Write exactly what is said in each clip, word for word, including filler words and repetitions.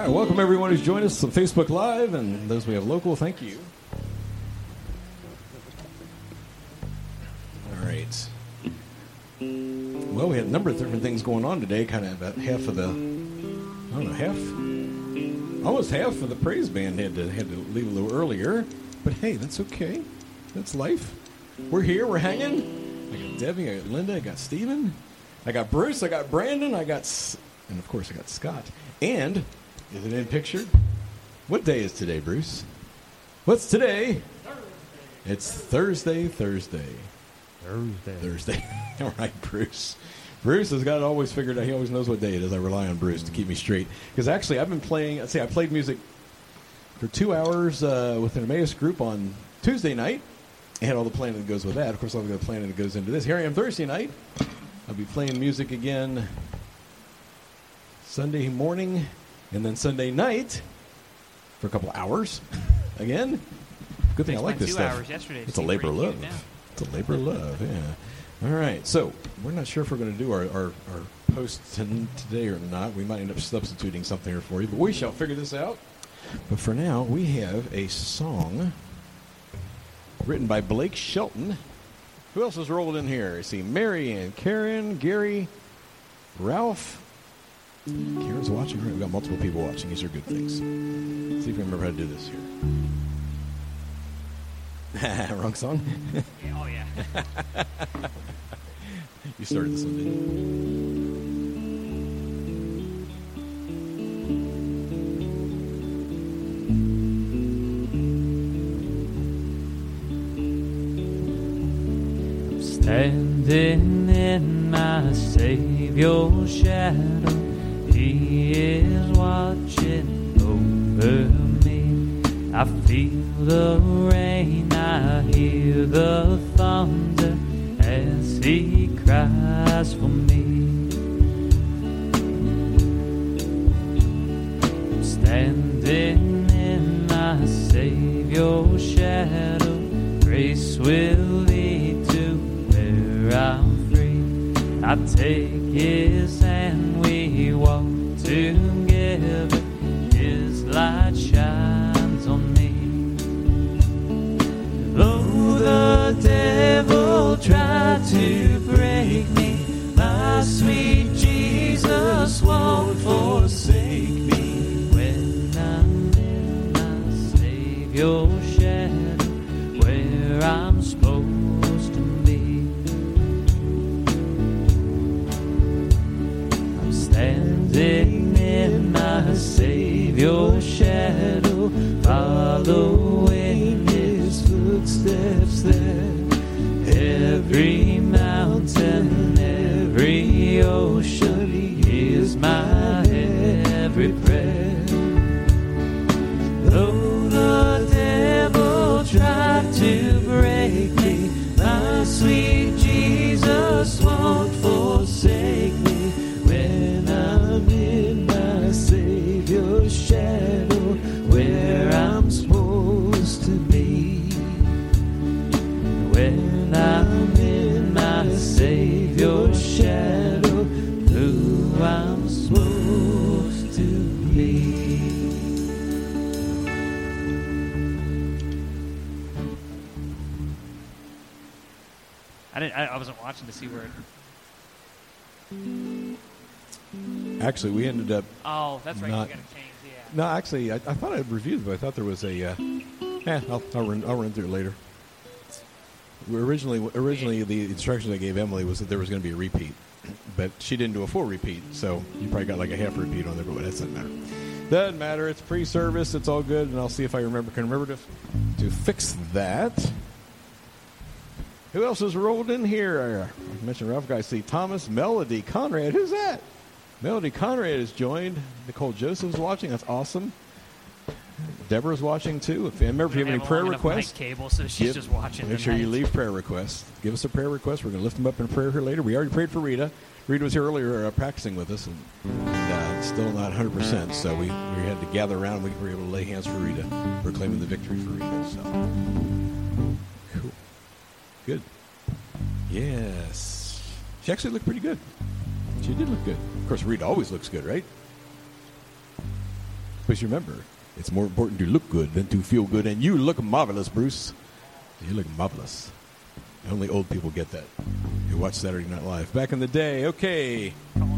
right, welcome everyone who's joined us on Facebook Live, and those we have local, thank you. All right. Well, we had a number of different things going on today, kind of about half of the, I don't know, half, almost half of the praise band had to, had to leave a little earlier, but hey, that's okay. That's life. We're here, we're hanging. I got Debbie, I got Linda, I got Steven, I got Bruce, I got Brandon, I got, and of course I got Scott. And, is it in picture? What day is today, Bruce? What's today? Thursday. It's Thursday, Thursday. Thursday. Thursday. All right, Bruce. Bruce has got it always figured out. He always knows what day it is. I rely on Bruce to keep me straight. Because actually, I've been playing, let's say I played music for two hours uh, with an Emmaus group on Tuesday night. I had all the planning that goes with that. Of course, all the planning that goes into this. Here I am Thursday night. I'll be playing music again Sunday morning and then Sunday night for a couple hours again. Good thing I like this two stuff. Hours yesterday It's a labor of love. It's a labor of love, yeah. All right, so we're not sure if we're going to do our, our, our post t- today or not. We might end up substituting something here for you, but we shall figure this out. But for now, we have a song written by Blake Shelton. Who else has rolled in here? I see Mary and Karen, Gary, Ralph. Karen's watching. All right, we've got multiple people watching. These are good things. Let's see if we remember how to do this here. Wrong song? Yeah, oh, yeah. You started this one, didn't I'm standing in my Savior's shadow. He is watching over me. I feel the rain, I hear the thunder as He cries for me. I'm standing in my Savior's shadow. Grace will lead to where I'm free. I take His hand, we walk together. His light shines on me. Though the devil tried to break me, my sweet Jesus won't forsake me. When I'm in my Savior's shadow, where I'm supposed to be, I'm standing in my Savior's shadow, following His footsteps there. Every mountain, every ocean, He is my every prayer. Though the devil tried to break me, my sweet Jesus won't forsake me. When I'm in my Savior's shadow, where I'm supposed to be. When I'm in my Savior's shadow, who I'm supposed to be. I didn't. I, I wasn't watching to see where it. Actually, we ended up. Oh, that's right. Not, you got to change. Yeah. No, actually, I, I thought I'd reviewed it, but I thought there was a. Uh, eh, I'll, I'll run. I'll run through it later. We originally, originally, the instructions I gave Emily was that there was going to be a repeat, but she didn't do a full repeat, so you probably got like a half repeat on there. But that doesn't matter. Doesn't matter. It's pre-service. It's all good, and I'll see if I remember can remember to to fix that. Who else has rolled in here? I mentioned Ralph Guy. See Thomas, Melody, Conrad. Who's that? Melody Conrad has joined. Nicole Joseph's watching. That's awesome. Deborah's watching too. If, remember, if you have any prayer requests, cable, so she's give, just watching. make sure you leave prayer requests. Give us a prayer request. We're going to lift them up in prayer here later. We already prayed for Rita. Rita was here earlier uh, practicing with us, and, and uh, still not one hundred percent. So we, we had to gather around. We were able to lay hands for Rita, proclaiming the victory for Rita. So cool, good. Yes, she actually looked pretty good. She did look good. Of course, Rita always looks good, right? But you remember, it's more important to look good than to feel good, and you look marvelous, Bruce. You look marvelous. Only old people get that. You watch Saturday Night Live. Back in the day, okay.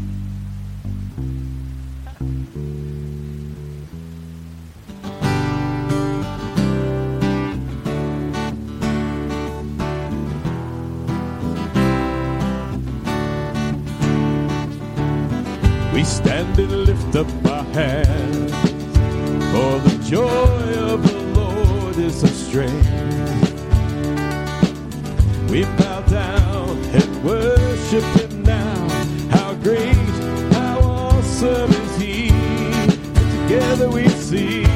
We stand and lift up our hands, for the joy of the Lord is our strength. We bow down and worship Him now. How great, how awesome is He, and together we sing.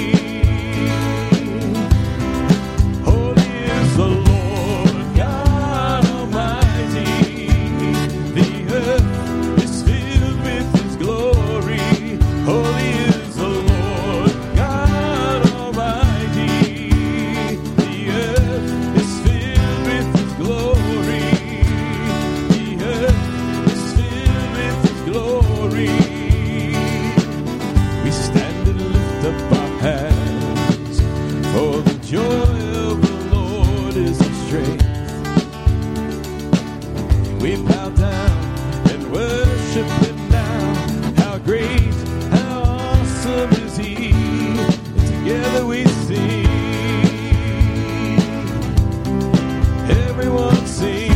Holy is the Lord God Almighty. The earth is filled with His glory. Holy is the Lord God Almighty. The earth is filled with His glory. The earth is filled with His glory. We stand and lift up our hands, for the joy of the Lord is our strength. We bow down and worship Him now. How great, how awesome is He, and together we sing. Everyone sing.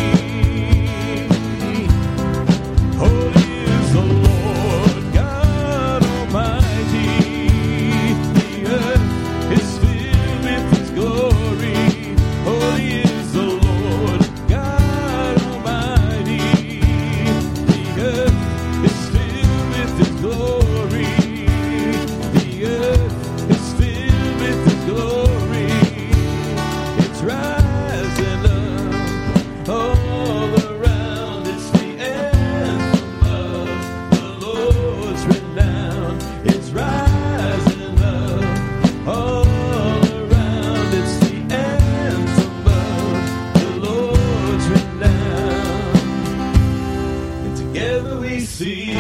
Holy is the Lord God Almighty. The earth is filled with His glory. Holy is the Lord God Almighty. The earth is filled with His glory. The earth is filled with His glory. It's rising up all around. It's the anthem of the Lord's renown. It's rising up all around. It's the anthem of the Lord's renown. And together we sing.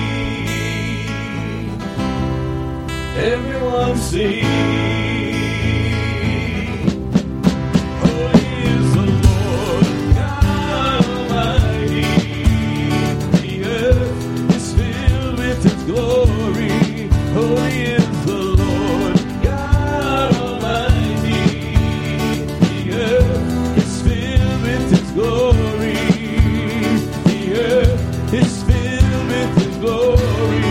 Everyone sing. Holy is the Lord God Almighty. The earth is filled with His glory. Holy is the Lord God Almighty. The earth is filled with His glory. The earth is filled with His glory.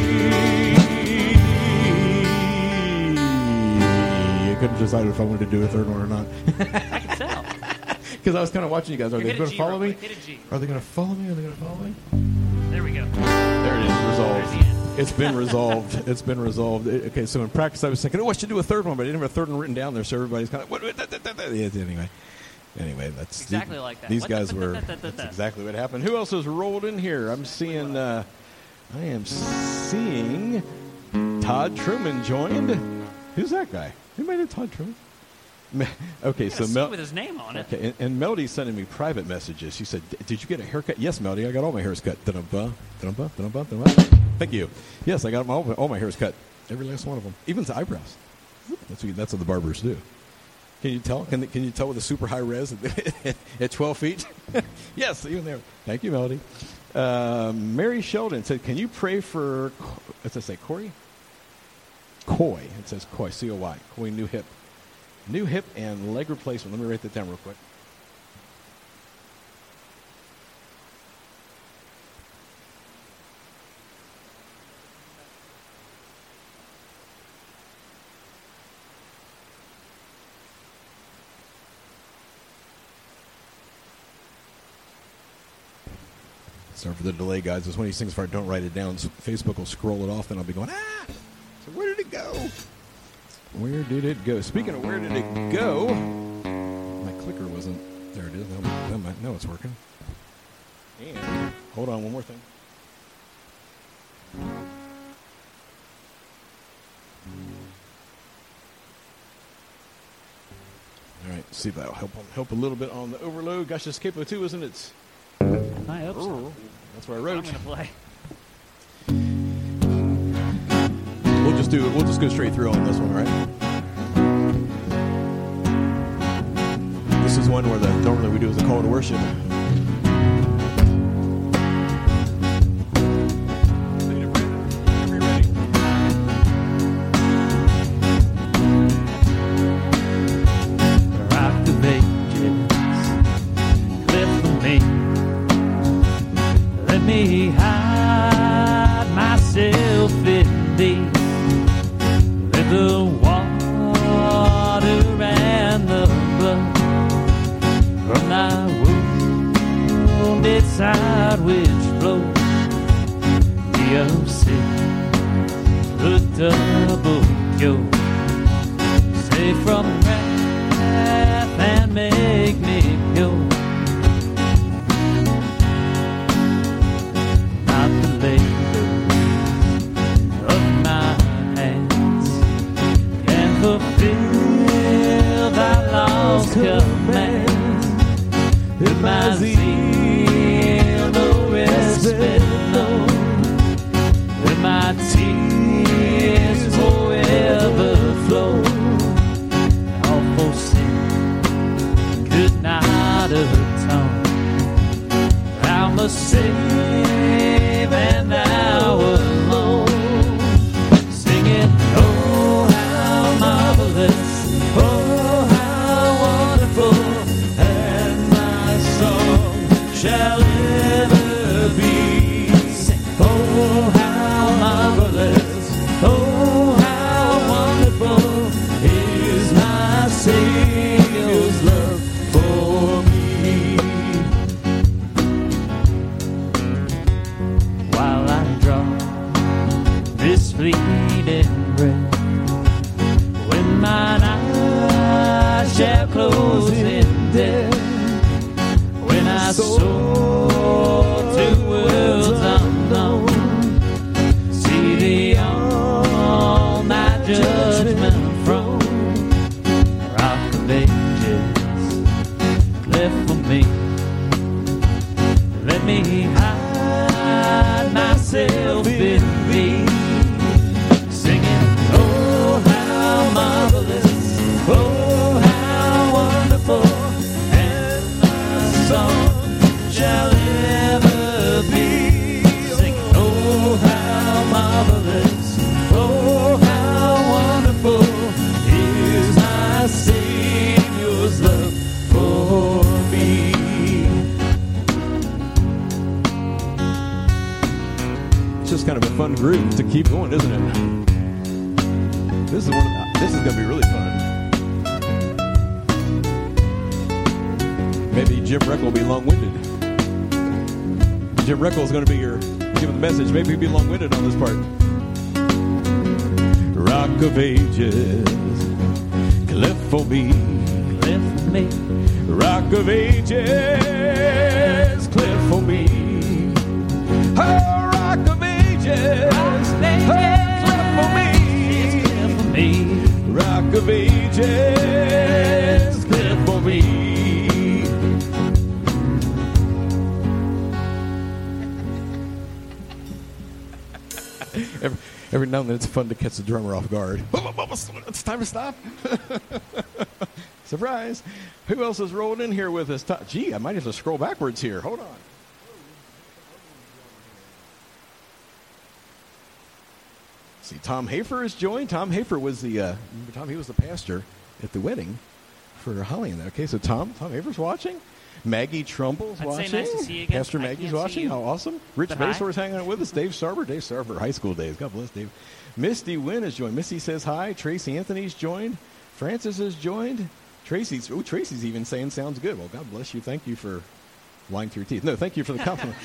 I couldn't decide if I wanted to do a third one or not. I can tell. Because I was kind of watching you guys. Are Here, they hit a going to G follow real me? quick. Hit a G. Are they going to follow me? Are they going to follow me? There we go. There it is, resolved. There's the end. It's been resolved. It's been resolved. It- okay, so in practice, I was thinking, oh, I should do a third one, but I didn't have a third one written down there, so everybody's kind of, what, what, da, da, da, da. Yeah, anyway. Anyway, that's Exactly like that. These What- guys da, da, were. da, da, da, That's da. exactly what happened. Who else has rolled in here? I'm seeing. Uh, I am seeing Todd Truman joined. Who's that guy? Anybody know Todd Truman? Me- Okay, He so got a suit Mel. with his name on it. Okay, and, and Melody's sending me private messages. She said, "D- "Did you get a haircut?" Yes, Melody, I got all my hairs cut. Da-dum-ba, da-dum-ba, da-dum-ba, da-dum-ba. Thank you. Yes, I got my, all my hairs cut. Every last one of them, even to eyebrows. That's what, that's what the barbers do. Can you tell? Can, can you tell with a super high res at, at twelve feet? Yes, even there. Thank you, Melody. Uh, Mary Sheldon said, "Can you pray for?" What's that say? Corey? Coy. It says Coy. C O Y. Coy new hip. New hip and leg replacement. Let me write that down real quick. Sorry for the delay, guys. It's one of these things where I don't write it down. So Facebook will scroll it off, and I'll be going, ah! So where did it go? Where did it go? Speaking of where did it go, my clicker wasn't. There it is. Now, now, now it's working. And hold on, one more thing. All right, see if that'll help help a little bit on the overload. Gosh, this Capo two, isn't it? I hope so. That's what I I'm wrote. going to play. We'll just do it. We'll just go straight through on this one, all right? This is one where the normally we do is a call to worship. Keep going, isn't it? This is one. Of the, this is going to be really fun. Maybe Jim Reckel will be long-winded. Jim Reckel is going to be your giving the message. Maybe he'll be long-winded on this part. Rock of Ages, cliff for me, cliff for me. Rock of Ages, cliff for me. Oh, Rock of Ages. Rock of Ages, clear for me. every, every now and then it's fun to catch the drummer off guard. It's time to stop. Surprise. Who else is rolling in here with us? Gee, I might have to scroll backwards here. Hold on. See, Tom Hafer is joined. Tom Hafer was the uh, Tom. He was the pastor at the wedding for Holly. And okay, so Tom, Tom Hafer's watching. Maggie Trumbull's I'd watching. Say nice to see you again. Pastor Maggie's watching. How awesome! Rich Basor's hanging out with us. Dave Sarver. Dave Sarver, high school days. God bless Dave. Misty Wynn has joined. Misty says hi. Tracy Anthony's joined. Francis has joined. Tracy's. Oh, Tracy's even saying sounds good. Well, God bless you. Thank you for lying through your teeth. No, thank you for the compliment.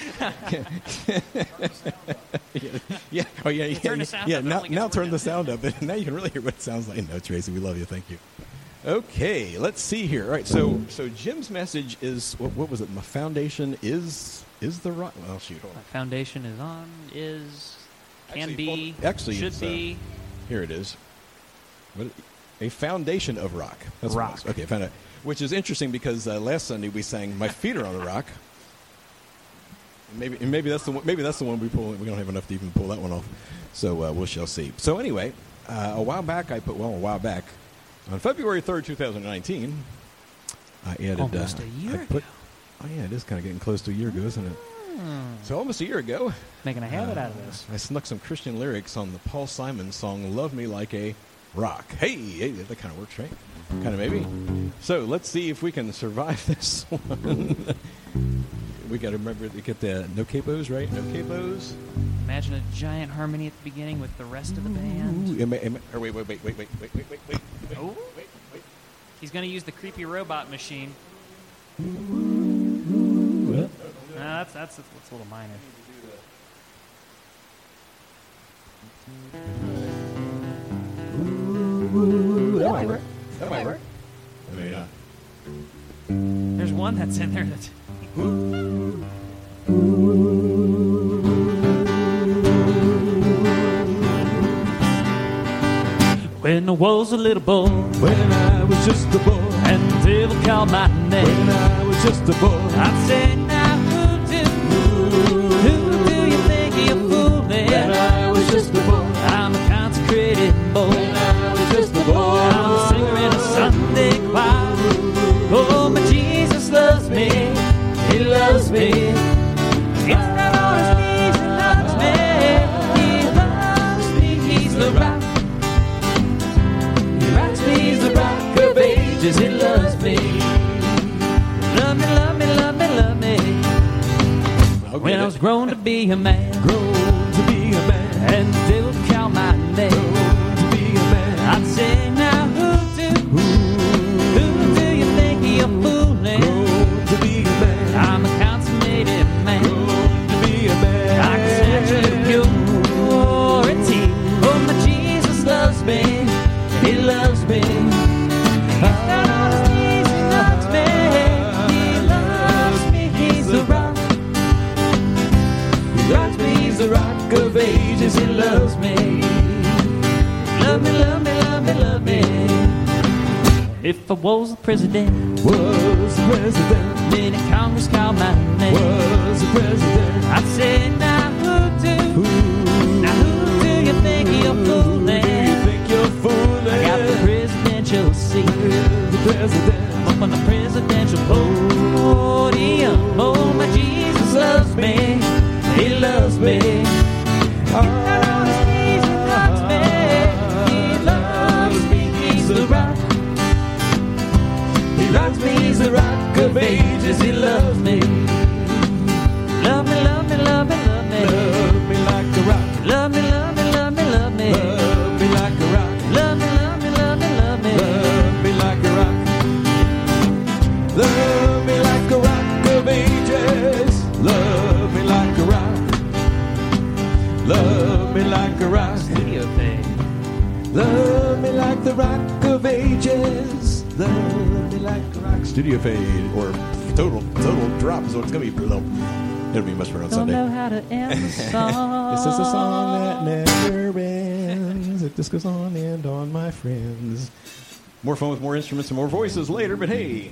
yeah, yeah, oh yeah, yeah. Turn the sound yeah, up, now, now turn the sound up. Now you can really hear what it sounds like. No, Tracy, we love you. Thank you. Okay, let's see here. All right, so so Jim's message is what, what was it? My foundation is is the rock. Well, shoot, hold on. My foundation is on. Is can actually, be. Well, actually, should it's, be. Uh, here it is. What, a foundation of rock. That's rock. What it is. Okay, found it. Which is interesting because uh, last Sunday we sang "My Feet Are on the Rock." maybe and maybe that's the one, maybe that's the one we pull. We don't have enough to even pull that one off. So uh, we shall see. So anyway, uh, a while back I put well a while back on February third, two thousand nineteen. I added Almost uh, a year I put, ago. Oh yeah, it is kind of getting close to a year ago, isn't it? Hmm. So almost a year ago, Making a habit uh, out of this. I snuck some Christian lyrics on the Paul Simon song "Love Me Like a Rock." Hey, hey that kind of works, right? Kind of maybe. So let's see if we can survive this one. We got to remember to get the no capos, right? No capos. Imagine a giant harmony at the beginning with the rest of the band. Ooh, am I- am I- or wait, wait, wait, wait, wait, wait, wait, wait, wait, wait, Oh. wait, wait. He's going to use the creepy robot machine. Well, No, that's, that's, that's a little minor. that might work. That might work. I mean, uh, There's one that's in there that's... When I was a little boy, When I was just a boy, and the devil called my name, when I was just a boy, I'd say, now who do, who do you think you're fooling? when I was just a boy, I'm a consecrated boy. when I was just a boy, I'm a singer in a Sunday choir. Oh, my Jesus loves me. He loves me. He's not on his knees, he loves me. He loves me. He's the rock. He rocks me. He's the rock of ages. He loves me. Love me, love me, love me, love me. I'll When get I it. was grown to be a man, grown to be a man, and the devil called my name, grown to be a man. I'd say, now who do, who do you think you're fooling? Grown to be a man, I'm a consummated man. grown to be a man. I can snatch you purity. Oh, my Jesus loves me. He loves me. He's not on his knees. He loves me. He loves me. He's the rock. He loves me, he's the rock of ages. He loves me. Love me, love me, love me, love me. If I was the president, Was the president, then in Congress called my name, was the president. I'd say, now who do, Who now who do you think you're do you fooling? think you're fooling? I got the presidential seat. the president. Up on the presidential podium. Oh, my Jesus loves me. He loves me. He's not on his knees. He loves me. He loves me. He's the rock. He loves me, he's the rock of ages. He loves me. Love me, love me, love me, love me. Love me like a rock. Love me, love me, love me, love me. Love me like a rock. Love me, love me, love me, love me. Love me like a rock. Love me like a rock of ages. Love me like a rock. Love me like a rock. Studio thing. Love me like the rock of ages. Love me like a rock. Studio fade or total total drop is what it's gonna be. Below. It'll be much better on Don't Sunday. know how to end the song. This is a song that never ends. It just goes on and on, my friends. More fun with more instruments and more voices later, but hey.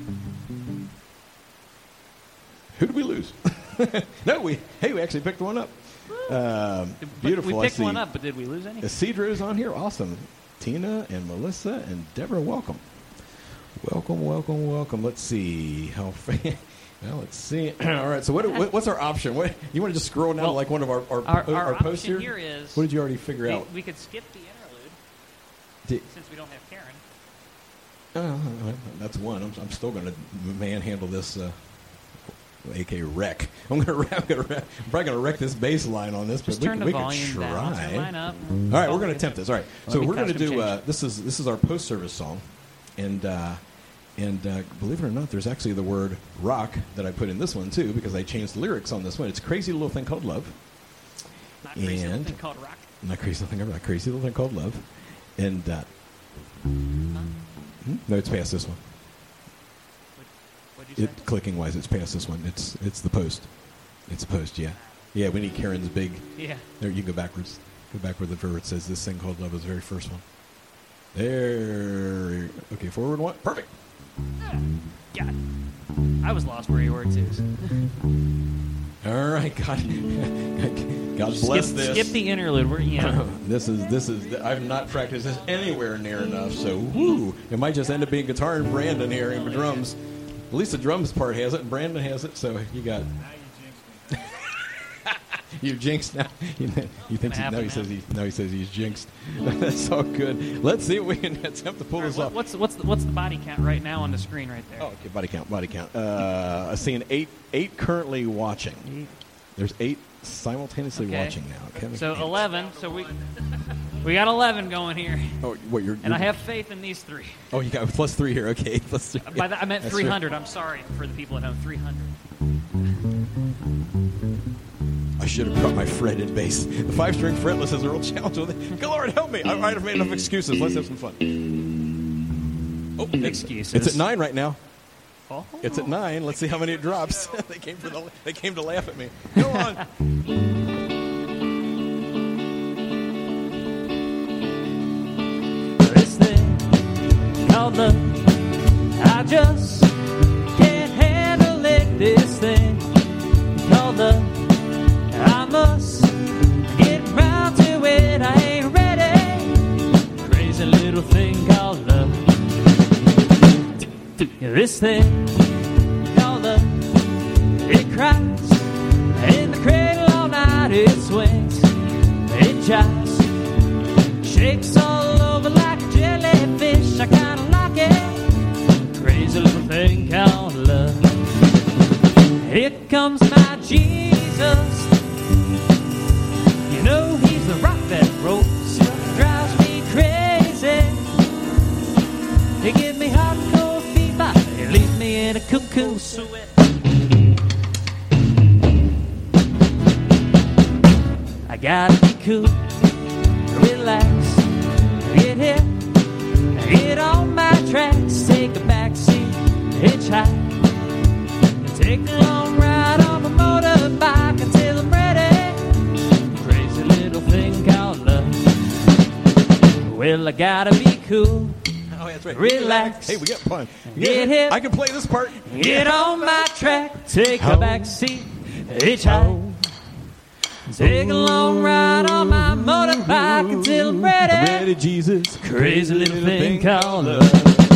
Who did we lose? no, we hey, we actually picked one up. Um, But beautiful. We I picked see. one up, but did we lose any? Isidro's on here. Awesome. Tina and Melissa and Deborah, welcome. Welcome, welcome, welcome. Let's see how. Well, let's see. All right. So, what, what what's our option? What you want to just scroll down Well, to like one of our our, Our, po- our, our option posts here? here is What did you already figure we, out? we could skip the interlude Did- since we don't have Karen. Uh, that's one. I'm, I'm still going to manhandle this, uh, A K wreck. I'm going to I'm gonna wreck, I'm probably going to wreck this bass line on this, Just but we, turn can- the we volume can down. try. Turn mine up. All right, we're going to attempt this. All right, so me we're going to costume do. Uh, change. this is this is our post service song, and uh, and uh, believe it or not, there's actually the word rock that I put in this one too because I changed the lyrics on this one. It's crazy little thing called love. Not crazy little And- thing called rock. Not crazy little thing, not crazy little thing called love, and uh, hmm? no, it's past this one. What, what'd you say? It clicking wise, it's past this one. It's it's the post. It's the post. Yeah, yeah. We need Karen's big. Yeah. There, you can go backwards. Go backward the where it says this thing called love is the very first one. There. Okay, forward one. Perfect. God. I was lost where you were too. All right, God, God bless skip, this. Skip the interlude. We're, you know. This is this is. I've not practiced this anywhere near enough. So, woo! It might just end up being guitar and Brandon here and drums. At least the drums part has it, and Brandon has it. So you got. You jinxed now. You, you think he, now he says he now he says he's jinxed. That's all good. Let's see if we can attempt to pull Right, this what, off. what's what's the, what's the body count right now on the screen right there? Oh, okay. Body count. Body count. Uh, I'm seeing eight. Eight currently watching. Eight. There's eight simultaneously Okay. watching now. Okay. So eleven. So we we got eleven going here, Oh, what you're? and I you're- have faith in these three. Oh, you got plus three here. Okay, plus three. By that I meant That's three right. hundred. I'm sorry for the people at home. three hundred. I should have brought my fretted bass. The five-string fretless is a real challenge with it. Good Lord, help me! I might have made enough excuses. Let's have some fun. Oh, it's- Excuses. It's at nine right now. Oh. It's at nine. Let's see how many it drops. they came for the. They came to laugh at me. Go on. This thing called love, I just can't handle it. This thing called love, I must get round to it. I ain't ready. Crazy little thing called love. This thing called love, it cries in the cradle all night. It swings, it jives, shakes all over like a jellyfish. I kinda like it. Crazy little thing called love. Here comes my Jesus. You know he's the rock that rolls. Drives me crazy. He gives me hot and cold fever. He leaves me in a cuckoo sweat. I gotta be cool, relax, get here, get on my tracks, take a back seat, hitchhike, and take a long ride on my motorbike until I'm ready. Crazy little thing called love. Well, I gotta be cool, Oh, that's right. relax, Hey, we got fun. get hip, I can play this part. get on my track, take a back seat, hitchhike. Take a long ride on my motorbike until I'm ready. Ready, Jesus. Crazy little thing called love.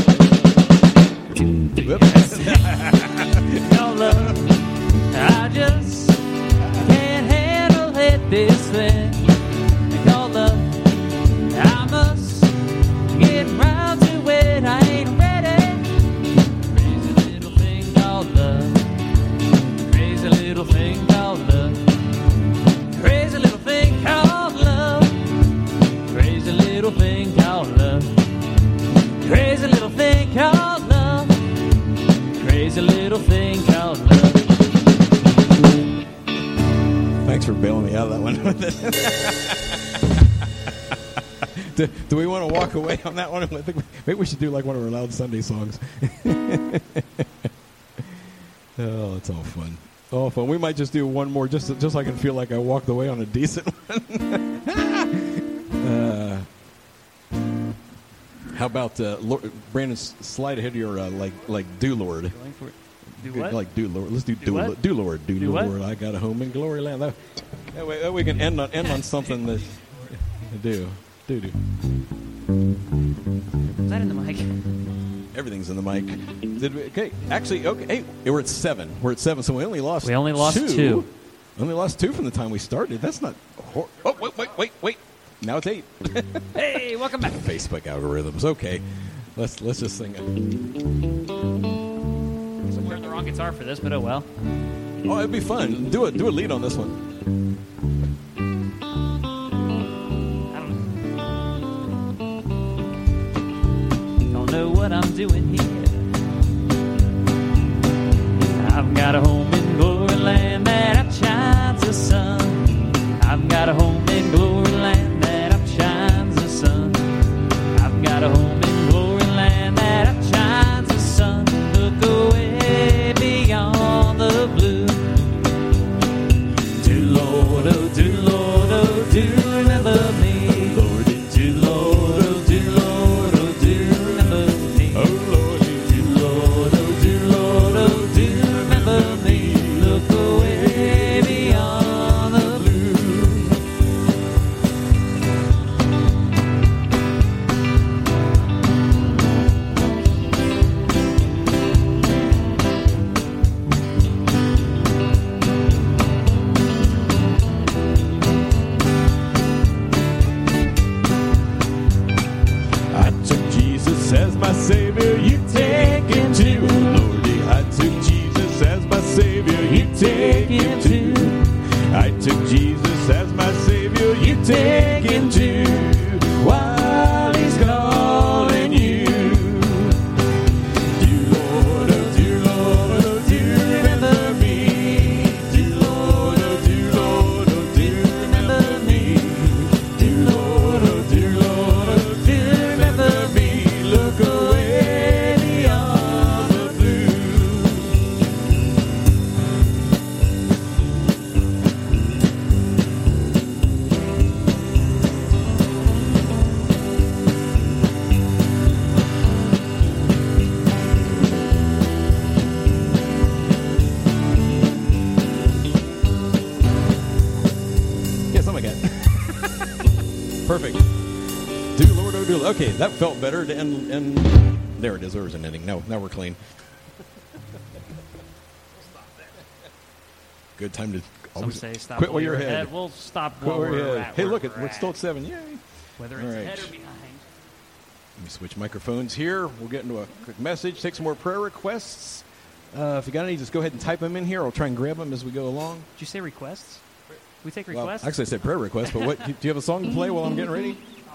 Whoops. Called love. I just can't handle it. This thing called love. I must get round to it. I ain't ready. Crazy little thing called love. Crazy little thing called love. Crazy little thing called love. Crazy little thing called love. Crazy little thing called love. Crazy little thing called love. Thanks for bailing me out of that one. do, do we want to walk away on that one? I think we, maybe we should do like one of our Loud Sunday songs. Oh, it's all fun. All fun. We might just do one more, just just so I can feel like I walked away on a decent one. uh, how about uh, Lord, Brandon? s- Slide ahead of your uh, like like do Lord. Going for it. Do Good, what? Like do Lord. Let's do do, Do what? Lo- do Lord. Do, Do what? Lord. I got a home in glory land. That, that way, that way we can end on end on something that do do do. Is that in the mic? Everything's in the mic. Did we, okay, actually, okay. Hey, we're at seven. We're at seven, so we only lost. We only lost two. two. Only lost two from the time we started. That's not. Hor- oh, wait, wait, wait, wait. Now it's eight. Hey, welcome back. Facebook algorithms. Okay, let's let's just sing it. So we're the wrong guitar for this, but oh well. Oh, it'd be fun. Do a do a lead on this one. I don't don't know what I'm doing here. I've got a home in glory land that outshines the sun. I've got a home in glory land that outshines the sun. I've got a home in glory land that outshines the sun. Look away beyond the blue. Do Lord, oh do Lord, oh do remember me. Do Lord, oh do Lord, oh do remember me. Oh Lord, my Savior, you take him too. Lordy, I took Jesus as my Savior, you take him too. I took Jesus as my Savior, you take him too. While he's calling you. Dear Lord, oh dear Lord, oh dear, remember me. Dear Lord, oh dear Lord, oh dear, remember me. Dear Lord, oh dear Lord, oh dear, remember me. Look away beyond the blue. Yeah, something like that. Perfect. Do Lord, oh, do. Okay, that felt better to end. end. There it is. There was an ending. No, now we're clean. Good time to Some always say stop quit while you're ahead. ahead. We'll stop Quit while while we're you're ahead. at Hey, where look, it, we're we're still at. at seven. Yay. Whether All it's right. ahead or behind. Let me switch microphones here. We'll get into a quick message, take some more prayer requests. Uh, if you got any, just go ahead and type them in here. I'll try and grab them as we go along. Did you say requests? We take Well, requests? actually, I said prayer requests, but what do you have a song to play while I'm getting ready? Do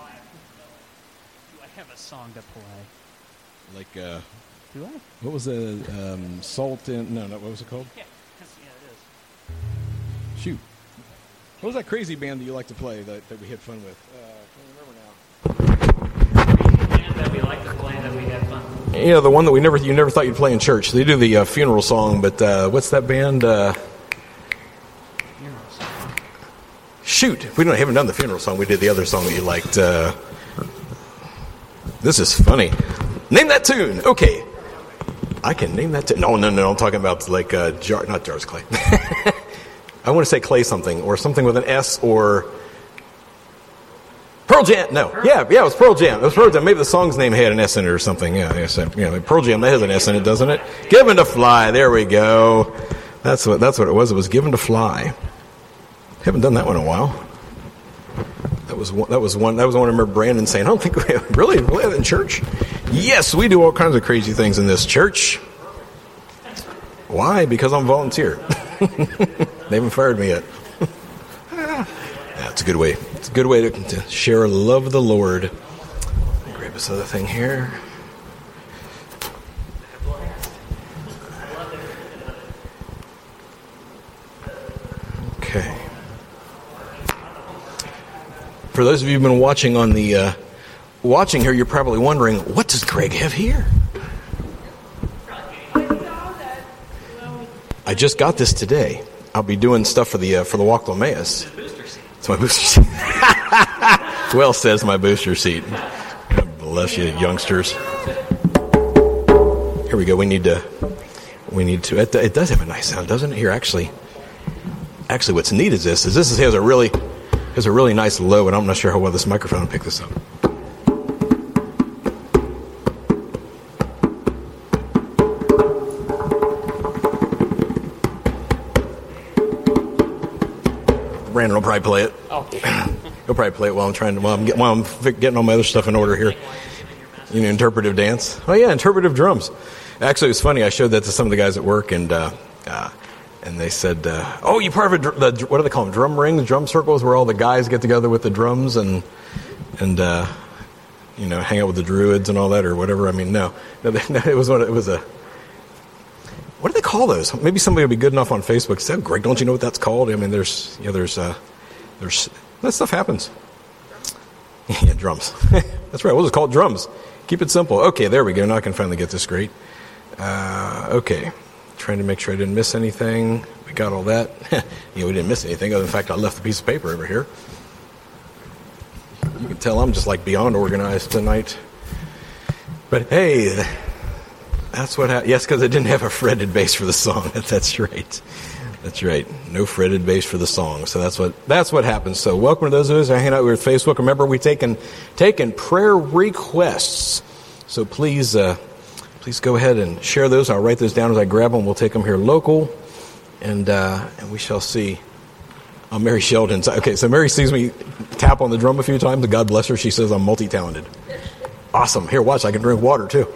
I have a song to play? Like, uh, Do I? what was the um, Salt in? No, no, what was it called? Yeah. That's- yeah, it is. Shoot. What was that crazy band that you like to play that, that we had fun with? Uh, I can't remember now. Band that we like to play that we had fun. You know, the one that we never you never thought you'd play in church. They do the uh, funeral song, but uh, what's that band? Uh, shoot, we don't haven't done the funeral song. We did the other song that you liked. Uh, this is funny. Name that tune. Okay, I can name that tune. No, no, no. I'm talking about like uh, Jar, not Jarvis Clay. I want to say Clay something or something with an S or Pearl Jam. No, yeah, yeah, it was Pearl Jam. It was Pearl Jam. Maybe the song's name had an S in it or something. Yeah, I said, yeah, Pearl Jam. That has an S in it, doesn't it? Given to Fly. There we go. That's what that's what it was. It was Given to Fly. Haven't done that one in a while. That was one, that was one. That was one I remember Brandon saying, "I don't think we have, really we have it in church." Yes, we do all kinds of crazy things in this church. Why? Because I'm volunteer. They haven't fired me yet. Yeah, it's a good way. It's a good way to, to share a love of the Lord. Let me grab this other thing here. Okay. For those of you who've been watching on the uh, watching here, you're probably wondering, what does Greg have here? I just got this today. I'll be doing stuff for the uh, for the Walk to Emmaus. It's my booster seat. Well, says my booster seat. God bless you, youngsters. Here we go. We need to. We need to. It, it does have a nice sound, doesn't it? Here, actually. Actually, what's neat is this. Is this has a really has a really nice low, and I'm not sure how well this microphone will pick this up. Brandon will probably play it. Oh. He'll probably play it while I'm trying to while I'm, get, while I'm getting all my other stuff in order here. You know, interpretive dance. Oh yeah, interpretive drums. Actually, it was funny. I showed that to some of the guys at work, and uh, uh, and they said, uh, "Oh, you part of a dr- the, what do they call them? Drum rings, drum circles, where all the guys get together with the drums and and uh, you know, hang out with the druids and all that, or whatever." I mean, no, no, no it was what it was a. What do they call those? Maybe somebody will be good enough on Facebook to say, "Oh, Greg, don't you know what that's called?" I mean, there's, you know, there's, uh, there's, that stuff happens. Yeah, drums. That's right. We'll just call it drums. Keep it simple. Okay, there we go. Now I can finally get this straight. Uh, okay. Trying to make sure I didn't miss anything. We got all that. Yeah, we didn't miss anything. Other than the fact I left a piece of paper over here. You can tell I'm just like beyond organized tonight. But hey, that's what happened. Yes, because I didn't have a fretted bass for the song. That's right. That's right. No fretted bass for the song. So that's what that's what happens. So welcome to those of us who are hanging out with Facebook. Remember, we've taken taken prayer requests. So please, uh, please go ahead and share those. I'll write those down as I grab them. We'll take them here local, and uh, and we shall see. Oh, Mary Sheldon. Okay, so Mary sees me tap on the drum a few times, and God bless her. She says I'm multi-talented. Awesome. Here, watch. I can drink water, too.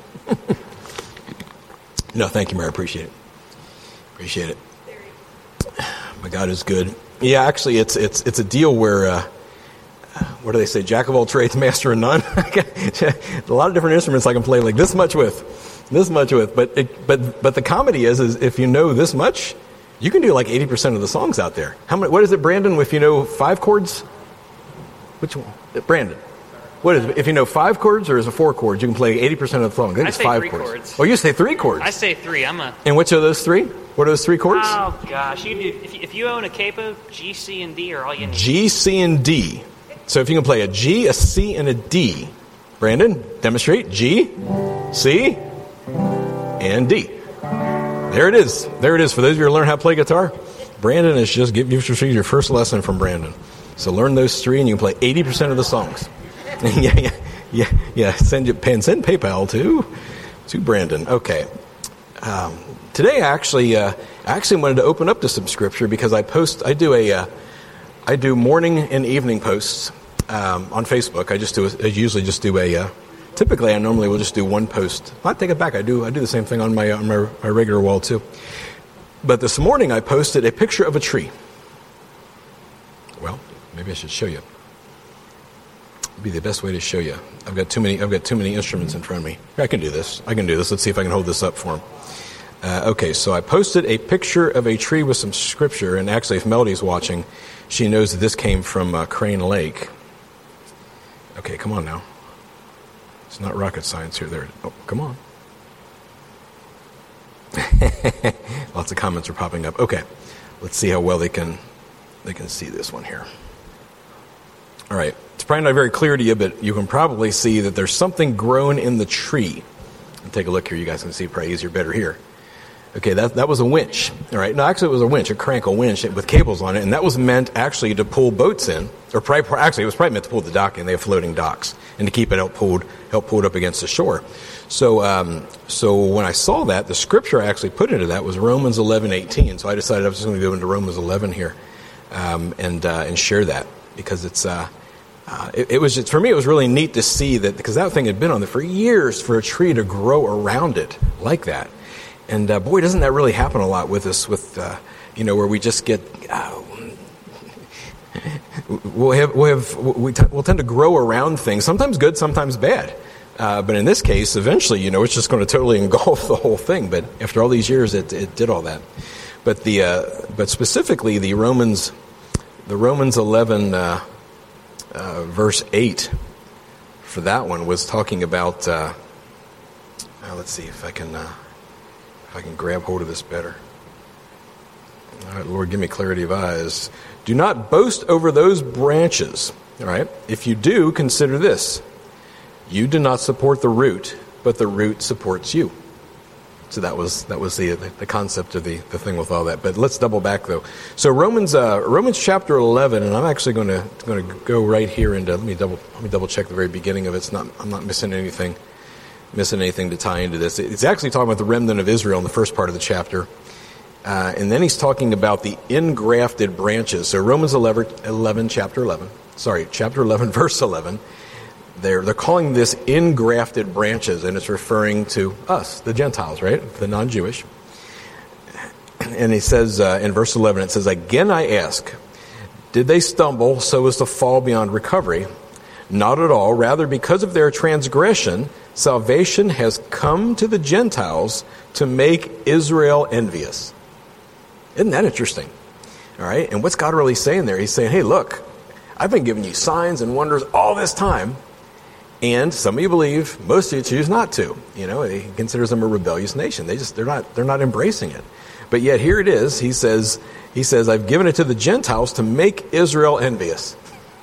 No, thank you, Mary. Appreciate it. Appreciate it. My God is good. Yeah, actually, it's it's it's a deal where, uh, what do they say, jack of all trades, master of none? A lot of different instruments I can play like this much with, this much with. But it, but but the comedy is, is if you know this much, you can do like eighty percent of the songs out there. How many? What is it, Brandon, if you know five chords? Which one? Brandon. What is it? If you know five chords or is it four chords, you can play eighty percent of the song. I think I it's say five three chords. chords. Oh, you say three chords? I say three. I'm a. And which are those three? What are those three chords? Oh gosh, you do. If you, if you own a capo, G, C, and D are all you need. G, C, and D. So if you can play a G, a C, and a D. Brandon, demonstrate. G, C, and D. There it is. There it is. For those of you who learn how to play guitar, Brandon is just giving you your first lesson from Brandon. So learn those three, and you can play eighty percent of the songs. yeah, yeah, yeah, yeah. Send your pen, send PayPal to to Brandon. Okay. Um, today, I actually, uh, I actually wanted to open up to some scripture because I post. I do a, uh, I do morning and evening posts um, on Facebook. I just do. A, I usually just do a. Uh, typically, I normally will just do one post. I take it back. I do. I do the same thing on my on my, my regular wall too. But this morning, I posted a picture of a tree. Well, maybe I should show you. It'd be the best way to show you. I've got too many. I've got too many instruments in front of me. I can do this. I can do this. Let's see if I can hold this up for him. Uh, okay, so I posted a picture of a tree with some scripture, and actually, if Melody's watching, she knows that this came from uh, Crane Lake. Okay, come on now. It's not rocket science here. There. Oh, come on. Lots of comments are popping up. Okay, let's see how well they can they can see this one here. All right, it's probably not very clear to you, but you can probably see that there's something grown in the tree. Take a look here. You guys can see probably easier, better here. Okay, that that was a winch. All right, no, actually it was a winch, a crank, a winch with cables on it, and that was meant actually to pull boats in, or probably, actually it was probably meant to pull the dock in. They have floating docks, and to keep it help pulled, help pulled up against the shore. So, um, so when I saw that, the scripture I actually put into that was Romans eleven eighteen. So I decided I was just going to go into Romans eleven here, um, and uh, and share that because it's. Uh, Uh, it, it was just, for me, it was really neat to see that, because that thing had been on there for years, for a tree to grow around it like that. And uh, boy, doesn't that really happen a lot with us, with, uh, you know, where we just get, uh, we'll have, we'll have, we t- we'll tend to grow around things, sometimes good, sometimes bad. Uh, but in this case, eventually, you know, it's just going to totally engulf the whole thing. But after all these years, it, it did all that. But the, uh, but specifically the Romans, the Romans eleven, uh, Uh, verse eight for that one was talking about. Uh, uh, let's see if I can uh, if I can grab hold of this better. All right, Lord, give me clarity of eyes. Do not boast over those branches. All right, if you do, consider this: you do not support the root, but the root supports you. So that was that was the the concept of the, the thing with all that. But let's double back though. So Romans uh, Romans chapter eleven, and I'm actually going to going to go right here into let me double let me double check the very beginning of it. It's not I'm not missing anything missing anything to tie into this. It's actually talking about the remnant of Israel in the first part of the chapter, uh, and then he's talking about the engrafted branches. So Romans eleven, eleven chapter eleven, sorry, chapter eleven, verse eleven. They're, they're calling this engrafted branches, and it's referring to us, the Gentiles, right? The non-Jewish. And he says uh, in verse eleven, it says, "Again I ask, did they stumble so as to fall beyond recovery? Not at all. Rather, because of their transgression, salvation has come to the Gentiles to make Israel envious." Isn't that interesting? All right. And what's God really saying there? He's saying, hey, look, I've been giving you signs and wonders all this time. And some of you believe, most of you choose not to. You know, he considers them a rebellious nation. They just they're not they're not embracing it. But yet here it is. He says he says I've given it to the Gentiles to make Israel envious.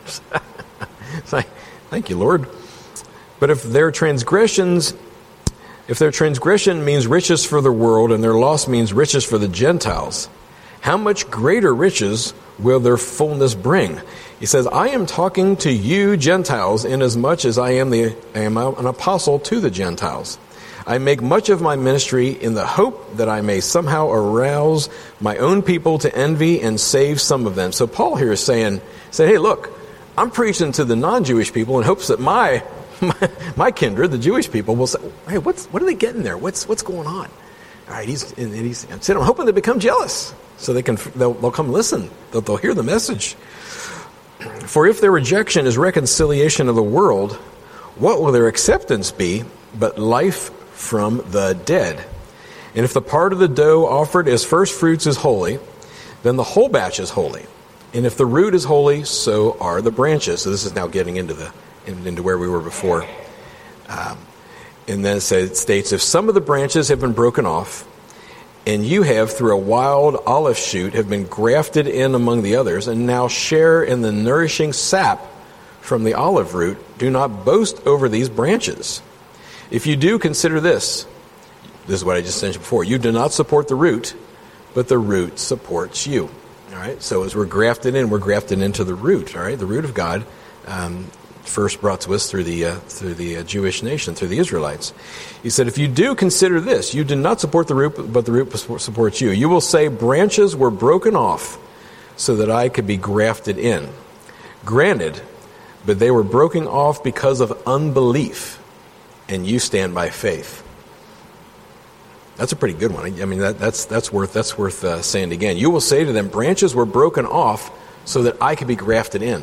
Thank you, Lord. But if their transgressions, if their transgression means riches for the world and their loss means riches for the Gentiles, how much greater riches will their fullness bring? He says, I am talking to you Gentiles inasmuch as I am, the, I am an apostle to the Gentiles. I make much of my ministry in the hope that I may somehow arouse my own people to envy and save some of them. So Paul here is saying, say, hey, look, I'm preaching to the non-Jewish people in hopes that my my, my kindred, the Jewish people, will say, hey, what's, what are they getting there? What's, what's going on? All right, he's, and he's, I said, I'm hoping they become jealous so they can, they'll, they'll come listen. They'll, they'll hear the message. For if their rejection is reconciliation of the world, what will their acceptance be but life from the dead? And if the part of the dough offered as first fruits is holy, then the whole batch is holy. And if the root is holy, so are the branches. So this is now getting into the into where we were before. Um, and then it, says, it states, if some of the branches have been broken off, and you have, through a wild olive shoot, have been grafted in among the others, and now share in the nourishing sap from the olive root, do not boast over these branches. If you do, consider this. This is what I just mentioned before. You do not support the root, but the root supports you. All right. So as we're grafted in, we're grafted into the root. All right. The root of God, um, first brought to us through the uh, through the uh, Jewish nation, through the Israelites. He said, if you do consider this, you do not support the root, but the root supports you. You will say, branches were broken off so that I could be grafted in. Granted, but they were broken off because of unbelief, and you stand by faith. That's a pretty good one. I mean, that, that's that's worth that's worth uh, saying again. You will say to them, branches were broken off so that I could be grafted in.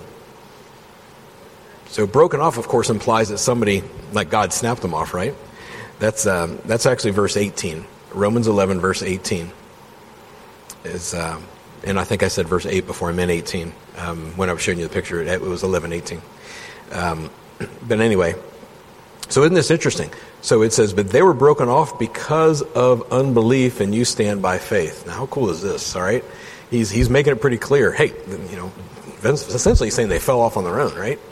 So broken off, of course, implies that somebody, like God, snapped them off, right? That's um, that's actually verse eighteen. Romans eleven, verse eighteen. Is um, and I think I said verse eight before. I meant eighteen. Um, when I was showing you the picture, it was eleven eighteen. Um, but anyway, so isn't this interesting? So it says, but they were broken off because of unbelief, and you stand by faith. Now, how cool is this? All right, he's he's making it pretty clear. Hey, you know, essentially saying they fell off on their own, right?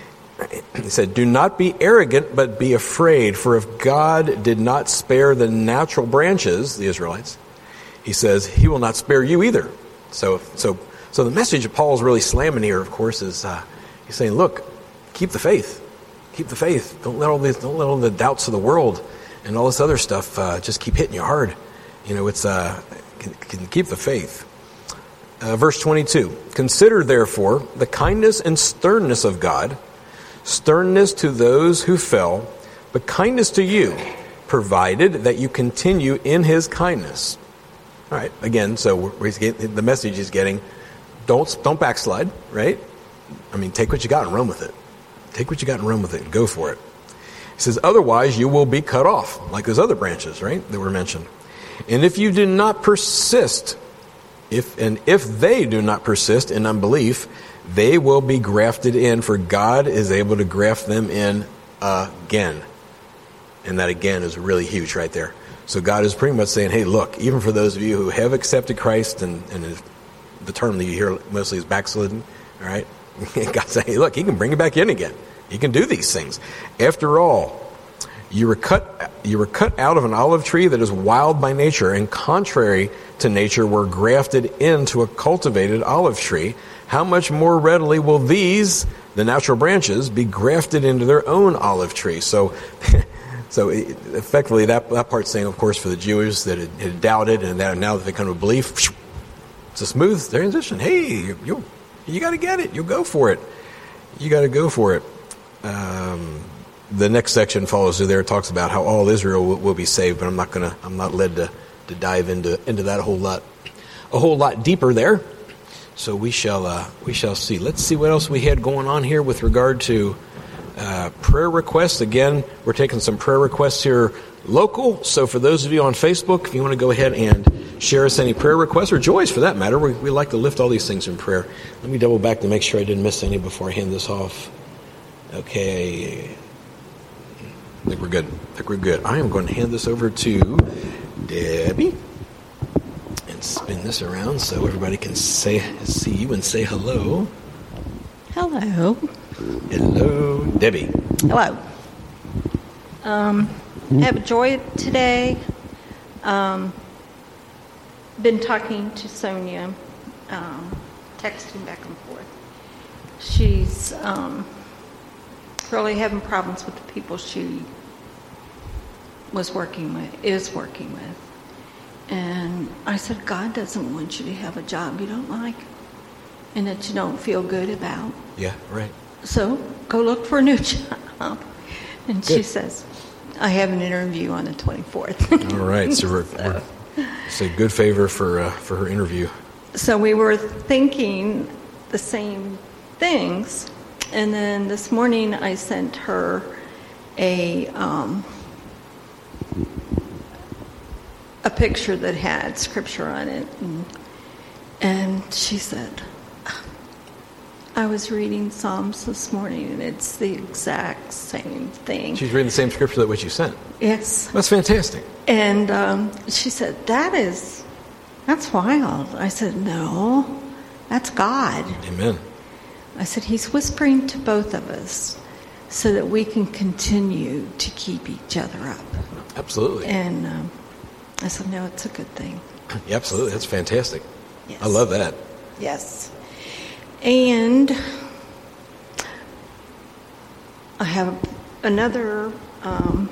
He said, do not be arrogant, but be afraid. For if God did not spare the natural branches, the Israelites, he says he will not spare you either. So, so, so the message that Paul's really slamming here, of course, is uh, he's saying, look, keep the faith. Keep the faith. Don't let all these, don't let all the doubts of the world and all this other stuff uh, just keep hitting you hard. You know, it's uh, can, can keep the faith. Uh, verse twenty-two. Consider therefore the kindness and sternness of God, sternness to those who fell, but kindness to you, provided that you continue in His kindness. All right. Again, so we're, he's getting, the message is getting, don't don't backslide. Right. I mean, take what you got and run with it. Take what you got and run with it. Go for it. He says, otherwise you will be cut off, like those other branches, right, that were mentioned. And if you do not persist, if and if they do not persist in unbelief, they will be grafted in, for God is able to graft them in again. And that again is really huge right there. So God is pretty much saying, hey, look, even for those of you who have accepted Christ, and, and the term that you hear mostly is backslidden, all right? God saying, hey, look, He can bring you back in again. He can do these things. After all, you were cut you were cut out of an olive tree that is wild by nature, and contrary to nature were grafted into a cultivated olive tree. How much more readily will these, the natural branches, be grafted into their own olive tree? So, so effectively, that that part's saying, of course, for the Jews that had, had doubted, and that now that they come to belief, it's a smooth transition. Hey, you you got to get it. You go for it. You got to go for it. Um, the next section follows through there. It talks about how all Israel will, will be saved, but I'm not gonna. I'm not led to, to dive into into that a whole lot, a whole lot deeper there. So we shall uh, we shall see. Let's see what else we had going on here with regard to uh, prayer requests. Again, we're taking some prayer requests here local. So for those of you on Facebook, if you want to go ahead and share us any prayer requests, or joys for that matter, we, we like to lift all these things in prayer. Let me double back to make sure I didn't miss any before I hand this off. Okay. I think we're good. I think we're good. I am going to hand this over to Debbie and spin this around so everybody can say see you and say hello. Hello. Hello, Debbie. Hello. Um, I have a joy today. Um, been talking to Sonia, um, texting back and forth. She's um, really having problems with the people she was working with, is working with. And I said, God doesn't want you to have a job you don't like and that you don't feel good about. Yeah, right. So go look for a new job. And she Good. says, I have an interview on the twenty-fourth. All right, so we're, we're say good favor for uh, for her interview. So we were thinking the same things. And then this morning I sent her a um, a picture that had scripture on it. And, and she said, I was reading Psalms this morning, and it's the exact same thing. She's reading the same scripture that what you sent. Yes. That's fantastic. And um, she said, that is, that's wild. I said, no, that's God. Amen. I said, he's whispering to both of us so that we can continue to keep each other up. Absolutely. And um, I said, no, it's a good thing. Yeah, absolutely. That's fantastic. Yes. I love that. Yes. And I have another um,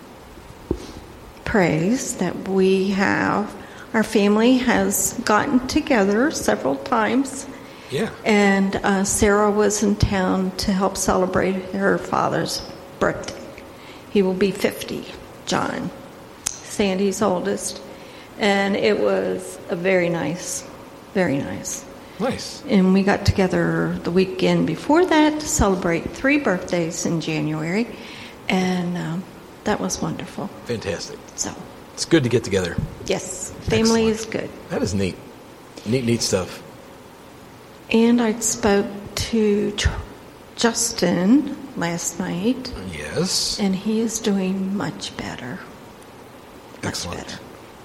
praise that we have. Our family has gotten together several times. Yeah. And uh, Sarah was in town to help celebrate her father's birthday. He will be fifty, John, Sandy's oldest. And it was a very nice, very nice. Nice. And we got together the weekend before that to celebrate three birthdays in January. And um, that was wonderful. Fantastic. So, It's good to get together. yes, family Excellent. is good. That is neat. Neat, neat stuff. And I spoke to Tr- Justin last night, Yes. and he is doing much better. Much Excellent. better.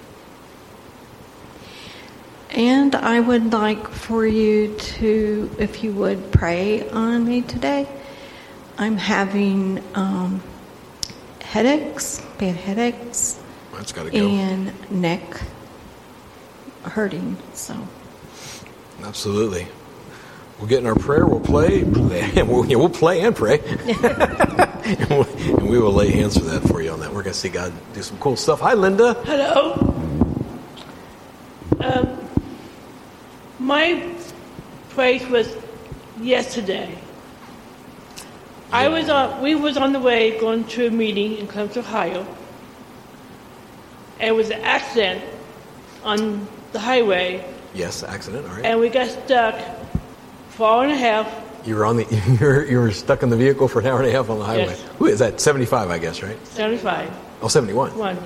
And I would like for you to, if you would, pray on me today. I'm having um, headaches, bad headaches, That's got to go. and neck hurting. So, Absolutely. We'll get in our prayer. We'll play. We'll, yeah, we'll play and pray. and, we'll, and we will lay hands for that for you on that. We're going to see God do some cool stuff. Hi, Linda. Hello. Um, my praise was yesterday. I was on. We was on the way going to a meeting in Columbus, Ohio. And it was an accident on the highway, Yes, accident. All right. and we got stuck for an hour and a half. You were on the. You were, you were stuck in the vehicle for an hour and a half on the highway. Yes. Who is that? seventy-five, I guess, right? seventy-five. Oh, seventy-one. One.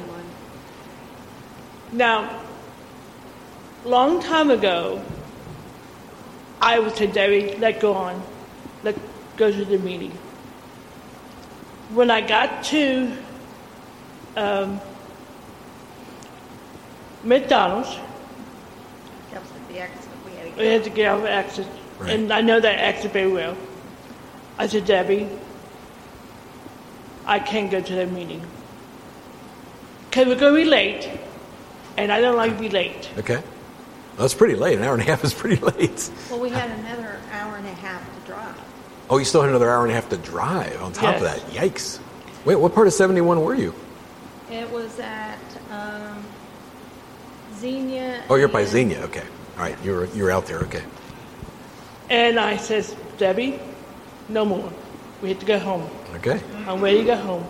Now, long time ago, I would say, Debbie, let go on. Let go to the meeting. When I got to um, McDonald's, that was the accident we had we had to get out of the exit, Right. and I know that exit very well. I said, Debbie, I can't go to that meeting. Because we're going to be late, and I don't like to be late. Okay. Well, that's pretty late. An hour and a half is pretty late. Well, we had another hour and a half to drive. Oh, you still had another hour and a half to drive on top of Yes. that. Yikes. Wait, what part of seventy-one were you? It was at um, Xenia. Oh, you're by and- Xenia. Okay. All right. You were you were out there. Okay. And I says, Debbie, no more. We have to go home. Okay. I'm ready to go home.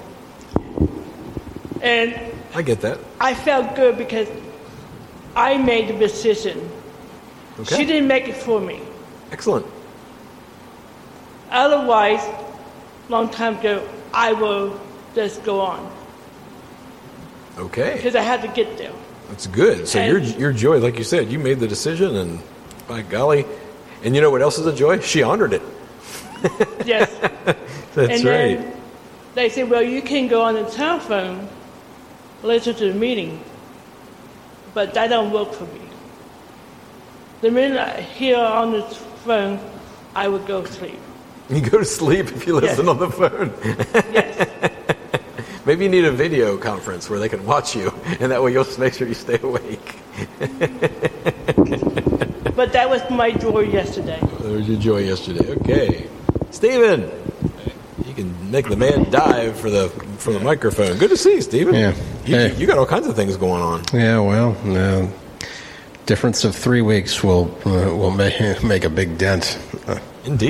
And I get that. I felt good because I made the decision. Okay. She didn't make it for me. Excellent. Otherwise, long time ago, I will just go on Okay. because I had to get there. That's good. So And- your your joy, like you said, you made the decision, and by golly, and you know what else is a joy? She honored it. Yes. That's and right. then they said, well, you can go on the telephone, listen to the meeting, but that don't work for me. The minute I hear on the phone, I would go to sleep. You go to sleep if you listen Yes. on the phone. Yes. Maybe you need a video conference where they can watch you, and that way you'll make sure you stay awake. But that was my joy yesterday. There was your joy yesterday. Okay, Stephen, you can make the man dive for the for the microphone. Good to see you, Stephen. Yeah. You, Hey. you got all kinds of things going on. Yeah, well, uh, difference of three weeks will uh, will make, make a big dent. Uh, Indeed.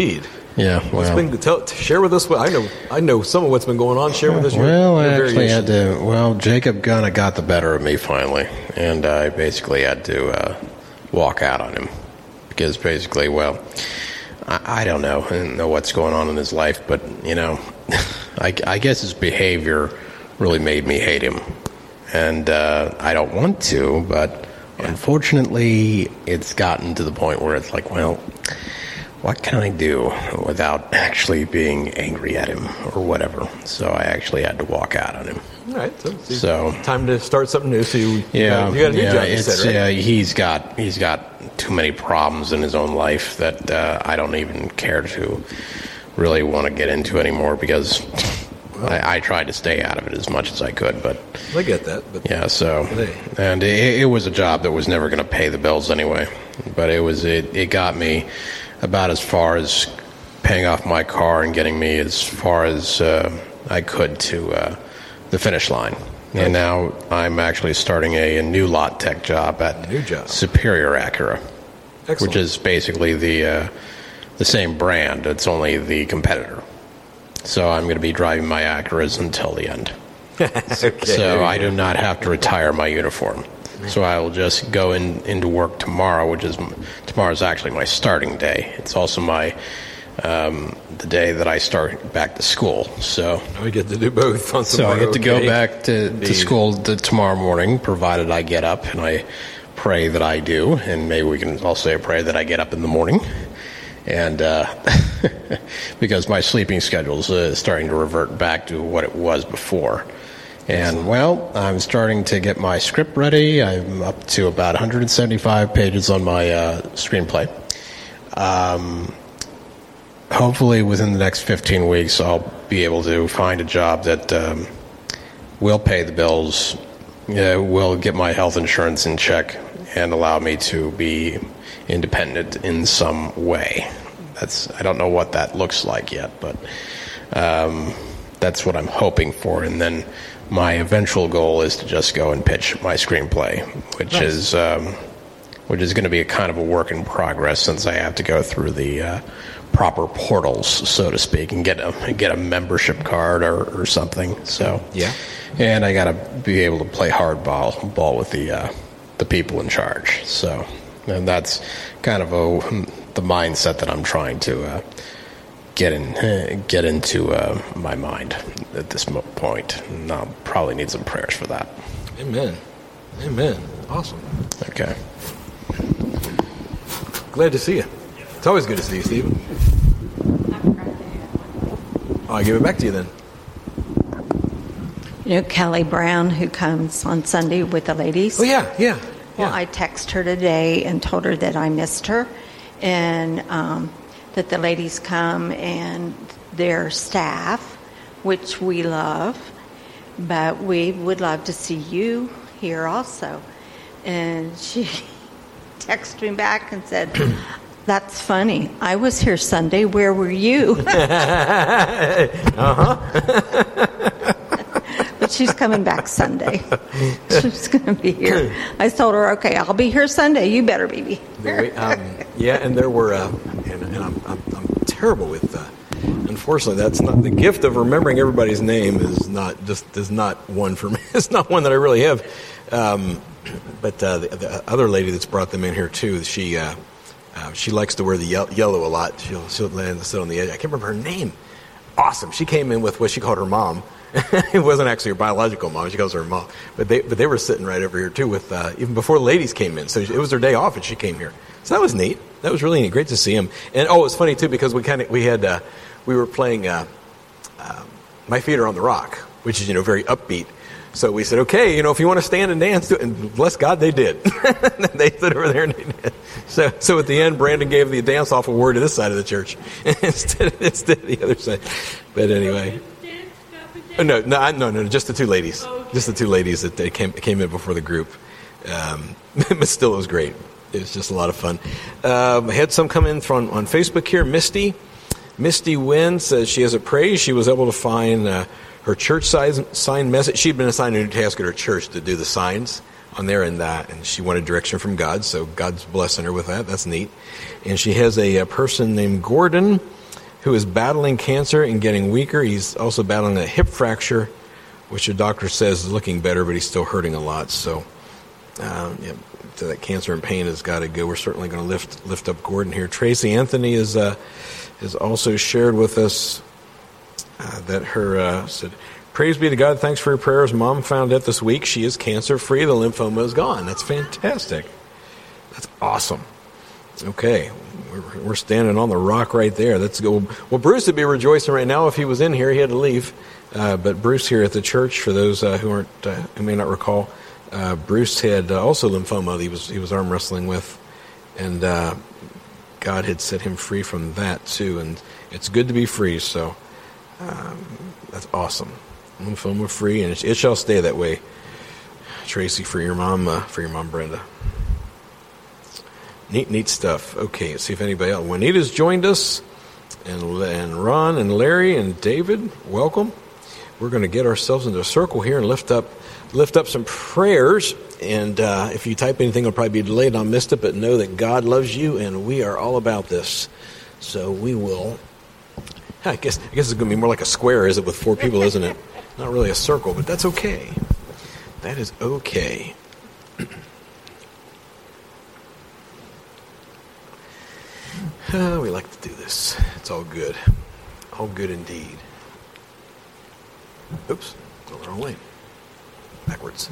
Yeah, What's well, been, tell, share with us. What, I know I know some of what's been going on. Share with us your, well, I your actually had variation. to. Well, Jacob kind of got the better of me finally, and I basically had to uh, walk out on him because basically, well, I, I don't know, I don't know what's going on in his life, but you know, I, I guess his behavior really made me hate him, and uh, I don't want to, but unfortunately, it's gotten to the point where it's like, well, what can I do without actually being angry at him or whatever? So I actually had to walk out on him. All right, so, so, So- time to start something new. So you, Yeah, you got a new yeah, job. You it's, said, right? uh, he's got he's got too many problems in his own life that uh, I don't even care to really want to get into anymore because I, I tried to stay out of it as much as I could, but I get that. But yeah, so Hey. and it, it was a job that was never going to pay the bills anyway, but it was it, it got me about as far as paying off my car and getting me as far as uh, I could to uh, the finish line. And now I'm actually starting a, a new lot tech job at New job. Superior Acura, Excellent. which is basically the uh, the same brand. It's only the competitor. So I'm going to be driving my Acuras until the end. okay. So I do not have to retire my uniform. So I will just go in into work tomorrow, which is tomorrow's actually my starting day. It's also my um, the day that I start back to school. So We get to do both on so I tomorrow, get to go okay? back to, Indeed. to school t- tomorrow morning, provided I get up, and I pray that I do, and maybe we can also pray that I get up in the morning. And uh, because my sleeping schedule is uh, starting to revert back to what it was before. And, well, I'm starting to get my script ready. I'm up to about one hundred seventy-five pages on my uh, screenplay. Um, hopefully within the next fifteen weeks, I'll be able to find a job that um, will pay the bills, uh, will get my health insurance in check, and allow me to be independent in some way. That's I don't know what that looks like yet, but um, that's what I'm hoping for. And then my eventual goal is to just go and pitch my screenplay, which Nice. is um, which is going to be a kind of a work in progress since I have to go through the uh, proper portals, so to speak, and get a get a membership card or, or something. So Yeah. and I got to be able to play hardball ball with the uh, the people in charge. So, and that's kind of a the mindset that I'm trying to uh, get in uh, get into uh, my mind at this mo- point. And I'll probably need some prayers for that. Amen. Amen. Awesome. Okay. Glad to see you. It's always good to see you, Stephen. Oh, I give it back to you then. You know, Kelly Brown, who comes on Sunday with the ladies. Oh, yeah, yeah. Well, yeah. I texted her today and told her that I missed her and um, that the ladies come and their staff, which we love, but we would love to see you here also. And she texted me back and said, that's funny. I was here Sunday. Where were you? But she's coming back Sunday. She's going to be here. I told her, okay, I'll be here Sunday. You better be here. There we- um, yeah, and there were, uh, and, and I'm, I'm, I'm terrible with, uh, unfortunately, that's not, the gift of remembering everybody's name is not, just is not one for me. It's not one that I really have. Um, but uh, the, the other lady that's brought them in here, too, she uh, uh, she likes to wear the ye- yellow a lot. She'll, she'll land and sit on the edge. I can't remember her name. Awesome. She came in with what she called her mom. It wasn't actually her biological mom. She calls her mom. But they but they were sitting right over here, too, with uh, even before the ladies came in. So it was their day off, and she came here. So that was neat. That was really neat. Great to see him. And, oh, it was funny, too, because we kind of, we had, uh, we were playing uh, uh, My Feet Are on the Rock, which is, you know, very upbeat. So we said, okay, you know, if you want to stand and dance, do it. And bless God, they did. They stood over there and they did. So, so at the end, Brandon gave the dance-off award to this side of the church instead, instead of the other side. But anyway. Oh, no, no, no, no, just the two ladies. Just the two ladies that they came, came in before the group. Um, but still, it was great. It was just a lot of fun. Um, I had some come in from on Facebook here. Misty. Misty Wynn says she has a praise. She was able to find uh, her church size, sign message. She'd been assigned a new task at her church to do the signs on there, and uh, and she wanted direction from God, so God's blessing her with that. That's neat. And she has a, a person named Gordon who is battling cancer and getting weaker. He's also battling a hip fracture, which the doctor says is looking better, but he's still hurting a lot. So, um, yeah, so that cancer and pain has got to go. We're certainly going to lift lift up Gordon here. Tracy Anthony is uh, has also shared with us uh, that her uh, said, "Praise be to God. Thanks for your prayers. Mom found out this week she is cancer free. The lymphoma is gone." That's fantastic. That's awesome. Okay, we're, we're standing on the rock right there. Let's go. Well, Bruce would be rejoicing right now if he was in here. He had to leave. Uh, but Bruce here at the church, for those uh, who aren't, uh, who may not recall, uh, Bruce had uh, also lymphoma that he was he was arm wrestling with, and uh, God had set him free from that too. And it's good to be free. So um, that's awesome. Lymphoma free, and it, it shall stay that way. Tracy, for your mom, uh, for your mom, Brenda. Neat, neat stuff. Okay, let's see if anybody else. Juanita's joined us, and and Ron and Larry and David, welcome. We're going to get ourselves into a circle here and lift up lift up some prayers. And uh, if you type anything, it'll probably be delayed. I missed it, but know that God loves you, and we are all about this. So we will. I guess I guess it's going to be more like a square, is it, with four people, isn't it? Not really a circle, but that's okay. That is okay. Uh, we like to do this. It's all good. All good indeed. Oops, going the wrong way. Backwards.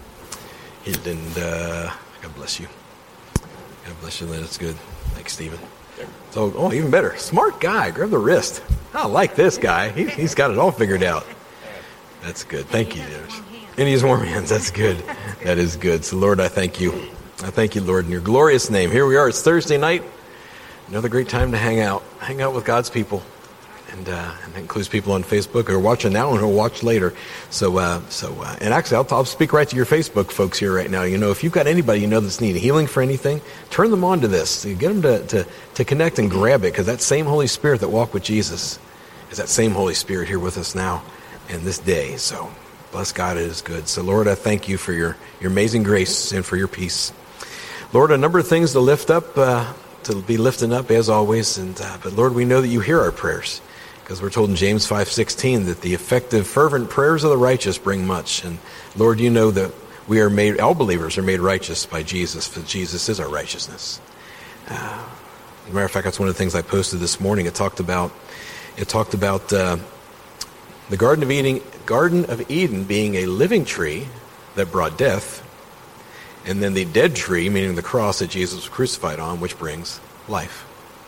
And uh, God bless you. God bless you, Lynn. It's good. Thanks, Stephen. So, oh, even better. Smart guy. Grab the wrist. I like this guy. He, he's got it all figured out. That's good. Thank you. And he has warm hands. That's good. That is good. So, Lord, I thank you. I thank you, Lord, in your glorious name. Here we are. It's Thursday night. Another great time to hang out. Hang out with God's people. And, uh, and that includes people on Facebook who are watching now and who will watch later. So, uh, so, uh, and actually, I'll, I'll speak right to your Facebook folks here right now. You know, if you've got anybody you know that's needing healing for anything, turn them on to this. Get them to, to, to connect and grab it, because that same Holy Spirit that walked with Jesus is that same Holy Spirit here with us now and this day. So, bless God, it is good. So, Lord, I thank you for your, your amazing grace and for your peace. Lord, a number of things to lift up, uh, to be lifting up as always. And uh, but, Lord, we know that you hear our prayers. Because we're told in James five sixteen that the effective, fervent prayers of the righteous bring much. And Lord, you know that we are made, all believers are made righteous by Jesus, for Jesus is our righteousness. Uh, as a matter of fact, that's one of the things I posted this morning. It talked about, it talked about uh, the Garden of Eden, Garden of Eden being a living tree that brought death, and then the dead tree, meaning the cross that Jesus was crucified on, which brings life.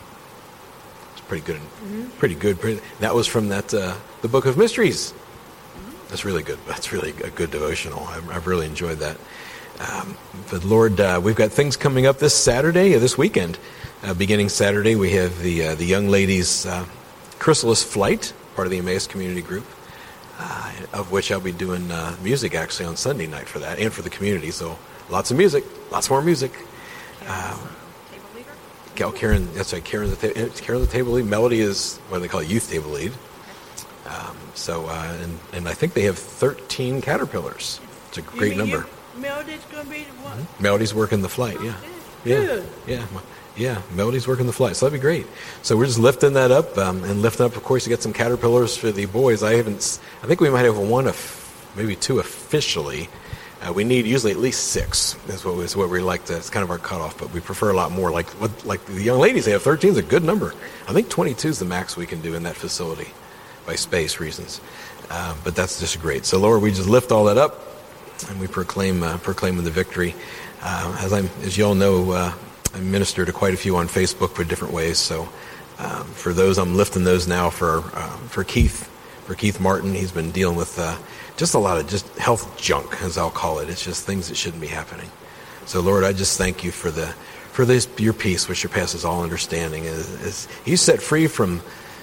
Pretty good, mm-hmm. pretty good. Pretty, that was from that uh, the Book of Mysteries. Mm-hmm. That's really good. That's really a good devotional. I've, I've really enjoyed that. Um, but Lord, uh, we've got things coming up this Saturday, uh, this weekend. Uh, beginning Saturday, we have the uh, the young ladies' uh, Chrysalis Flight, part of the Emmaus Community Group, uh, of which I'll be doing uh, music actually on Sunday night for that and for the community. So lots of music, lots more music. Um, Gal Karen, that's right, Karen the, ta- Karen the table lead. Melody is what they call youth table lead. Um, so, uh, and, and I think they have thirteen caterpillars. It's a great you, number. You, Melody's going to be the one? Mm-hmm. Melody's working the flight, yeah. Yeah, Good. yeah, yeah. Melody's working the flight, so that'd be great. So we're just lifting that up um, and lifting up, of course, to get some caterpillars for the boys. I haven't, I think we might have one, of, maybe two officially. Uh, we need usually at least six. Is what, is what we like to. It's kind of our cutoff, but we prefer a lot more. Like what, like the young ladies, they have thirteen is a good number. I think twenty-two is the max we can do in that facility, by space reasons. Uh, but that's just great. So Lord, we just lift all that up, and we proclaim uh, proclaiming the victory. Uh, as I, as you all know, uh, I minister to quite a few on Facebook for different ways. So um, for those, I'm lifting those now for uh, for Keith, for Keith Martin. He's been dealing with. Uh, Just a lot of just health junk, as I'll call it. It's just things that shouldn't be happening. So, Lord, I just thank you for the for this your peace, which surpasses all understanding. Is, is He's set free from.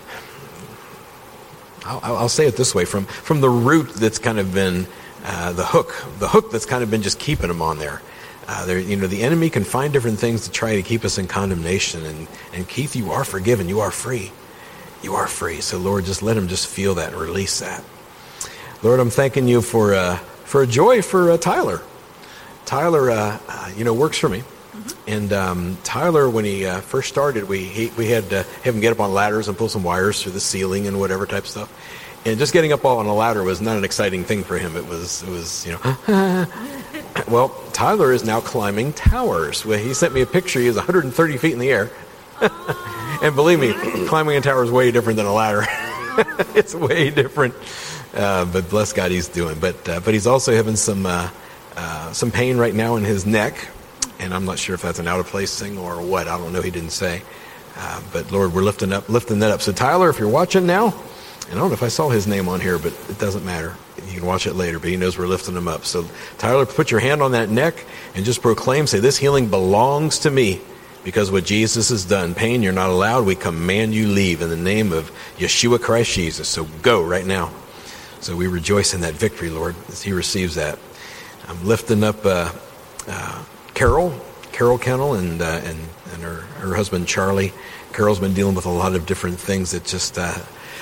I'll, I'll say it this way: from from the root that's kind of been uh, the hook, the hook that's kind of been just keeping him on there. Uh, there, you know, the enemy can find different things to try to keep us in condemnation. And and Keith, you are forgiven. You are free. You are free. So, Lord, just let him just feel that and release that. Lord, I'm thanking you for uh, for a joy for uh, Tyler. Tyler, uh, uh, you know, works for me. And um, Tyler, when he uh, first started, we he, we had to have him get up on ladders and pull some wires through the ceiling and whatever type stuff. And just getting up on a ladder was not an exciting thing for him. It was, it was, you know. Well, Tyler is now climbing towers. Well, he sent me a picture. He is one hundred thirty feet in the air. And believe me, climbing a tower is way different than a ladder. It's way different. Uh, but bless God, he's doing. But uh, but he's also having some uh, uh, some pain right now in his neck. And I'm not sure if that's an out of place thing or what. I don't know. He didn't say. Uh, but Lord, we're lifting up, lifting that up. So Tyler, if you're watching now, and I don't know if I saw his name on here, but it doesn't matter. You can watch it later, but he knows we're lifting him up. So Tyler, put your hand on that neck and just proclaim, say, this healing belongs to me because what Jesus has done. Pain, you're not allowed. We command you leave in the name of Yeshua Christ Jesus. So go right now. So we rejoice in that victory, Lord, as he receives that. I'm lifting up uh, uh, Carol, Carol Kennel, and uh, and and her, her husband Charlie. Carol's been dealing with a lot of different things that just, uh,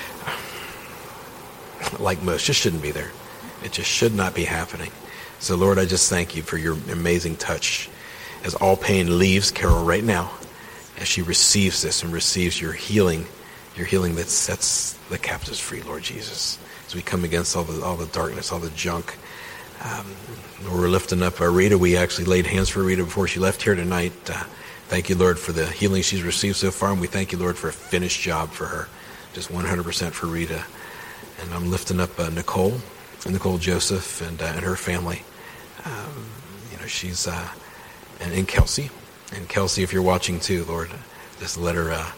like most, just shouldn't be there. It just should not be happening. So Lord, I just thank you for your amazing touch as all pain leaves Carol right now, as she receives this and receives your healing, your healing that sets the captives free, Lord Jesus. As we come against all the all the darkness, all the junk. Um, we're lifting up uh, Rita. We actually laid hands for Rita before she left here tonight. Uh, thank you, Lord, for the healing she's received so far, and we thank you, Lord, for a finished job for her. Just one hundred percent for Rita. And I'm lifting up uh, Nicole, Nicole Joseph, and uh, and her family. Um, you know, she's uh, and, and Kelsey, and Kelsey, if you're watching too, Lord, just let her. Uh,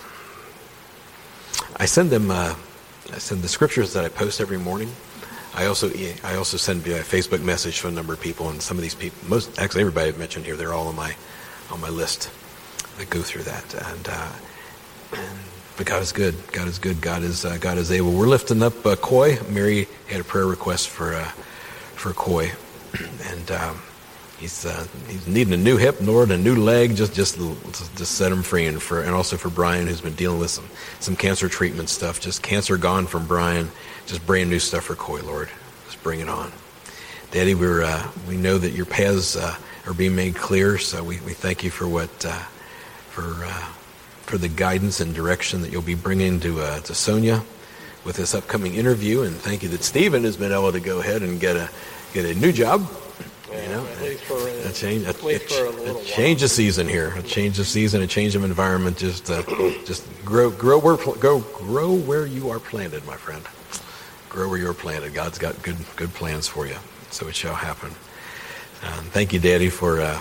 I send them. Uh, I send the scriptures that I post every morning. I also I also send a Facebook message to a number of people, and some of these people, most actually everybody I've mentioned here, they're all on my on my list that go through that. And, uh, and but God is good. God is good. God is uh, God is able. We're lifting up uh, Coy. Mary had a prayer request for uh, for Coy, and um, he's uh, he's needing a new hip, Lord, a new leg. Just just just set him free, and for and also for Brian, who's been dealing with some some cancer treatment stuff. Just cancer gone from Brian. Just brand new stuff for Coy, Lord. Just bring it on. Daddy, we're, uh, we know that your paths uh, are being made clear, so we, we thank you for what, uh, for uh, for the guidance and direction that you'll be bringing to uh, to Sonia with this upcoming interview, and thank you that Stephen has been able to go ahead and get a get a new job. Yeah, you know, at least for, uh, a change, a, at least for a little a change while. of season here, a change of season, a change of environment. Just uh, just grow grow where go grow where you are planted, my friend. Grow where you're planted. God's got good good plans for you, so it shall happen. Um, thank you, Daddy, for uh,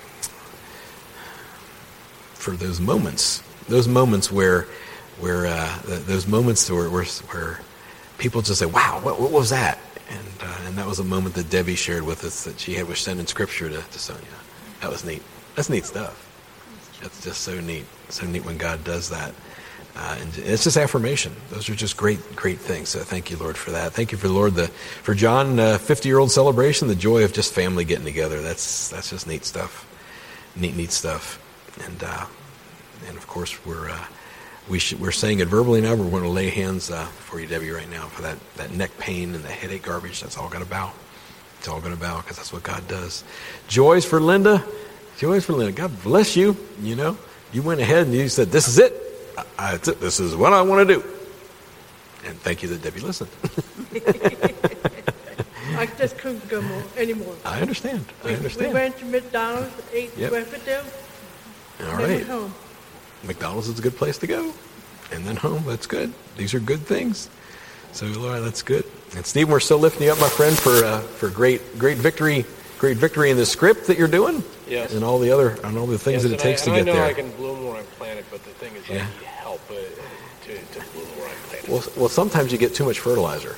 for those moments, those moments where where uh, th- those moments where, where where people just say, "Wow, what, what was that?" And uh, and that was a moment that Debbie shared with us that she had was sending scripture to, to Sonia. That was neat. That's neat stuff. That's just so neat. So neat when God does that. Uh, and it's just affirmation. Those are just great, great things. So thank you, Lord, for that. Thank you for Lord the for John uh, fifty-year-old celebration. The joy of just family getting together. That's that's just neat stuff. Neat, neat stuff. And uh, and of course we're uh, we should, we're saying it verbally now. We're going to lay hands uh, for you, Debbie, right now for that, that neck pain and the headache garbage. That's all going to bow. It's all going to bow because that's what God does. Joys for Linda. Joys for Linda. God bless you. You know, you went ahead and you said, "This is it. I, I, this is what I want to do." And thank you that Debbie listened. I just couldn't go more anymore. I understand. I We- understand. We went to McDonald's, ate Yep. breakfast there, All then went right. home. McDonald's is a good place to go. And then home. That's good. These are good things. So, Laura, that's good. And Steve, we're still lifting you up, my friend, for uh, for great great victory, great victory in the script that you're doing. Yes. And all the other and all the things Yes, that it and takes I, to and get I know there. I can bloom where I'm planted, but the thing is, Yeah. I need help uh, to, to bloom where I'm planted. Well, well, sometimes you get too much fertilizer.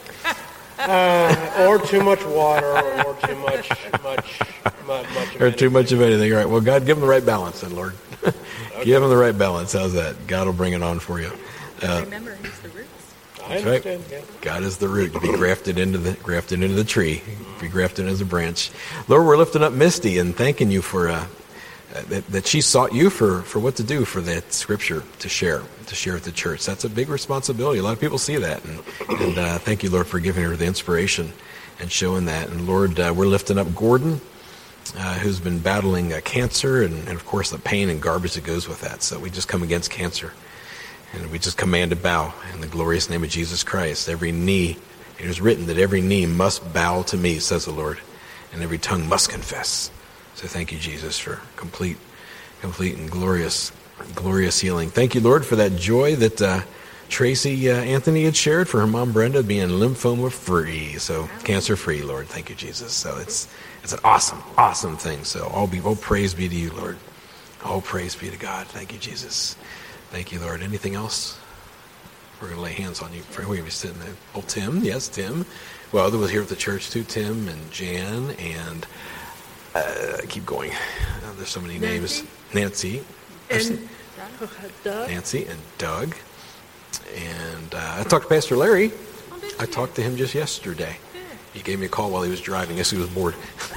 Uh, or too much water, or too much, much, much, much of Or too anything. much of anything. All right. Well, God, give them the right balance then, Lord. Give them the right balance. How's that? God will bring it on for you. Uh, Remember, he's the roots. I That's right. understand. Yeah. God is the root to be grafted into the grafted into the tree, be grafted as a branch. Lord, we're lifting up Misty and thanking you for uh, that, that she sought you for, for what to do for that scripture to share to share at the church. That's a big responsibility. A lot of people see that, and, and uh, thank you, Lord, for giving her the inspiration and showing that. And Lord, uh, we're lifting up Gordon uh, who's been battling uh, cancer and, and, of course, the pain and garbage that goes with that. So we just come against cancer. And we just command a bow in the glorious name of Jesus Christ. Every knee, it is written that every knee must bow to me, says the Lord, and every tongue must confess. So thank you, Jesus, for complete, complete and glorious, glorious healing. Thank you, Lord, for that joy that uh, Tracy uh, Anthony had shared for her mom Brenda being lymphoma free, so cancer free, Lord. Thank you, Jesus. So it's it's an awesome, awesome thing. So all be all praise be to you, Lord. All praise be to God. Thank you, Jesus. Thank you, Lord. Anything else? We're going to lay hands on you. We're going to be sitting there. Oh, Tim. Yes, Tim. Well, there was here at the church too. Tim and Jan and uh, keep going. Uh, there's so many Nancy. names. Nancy. And Doug. Nancy and Doug. And uh, I talked to Pastor Larry. I talked to him just yesterday. He gave me a call while he was driving. I guess he was bored.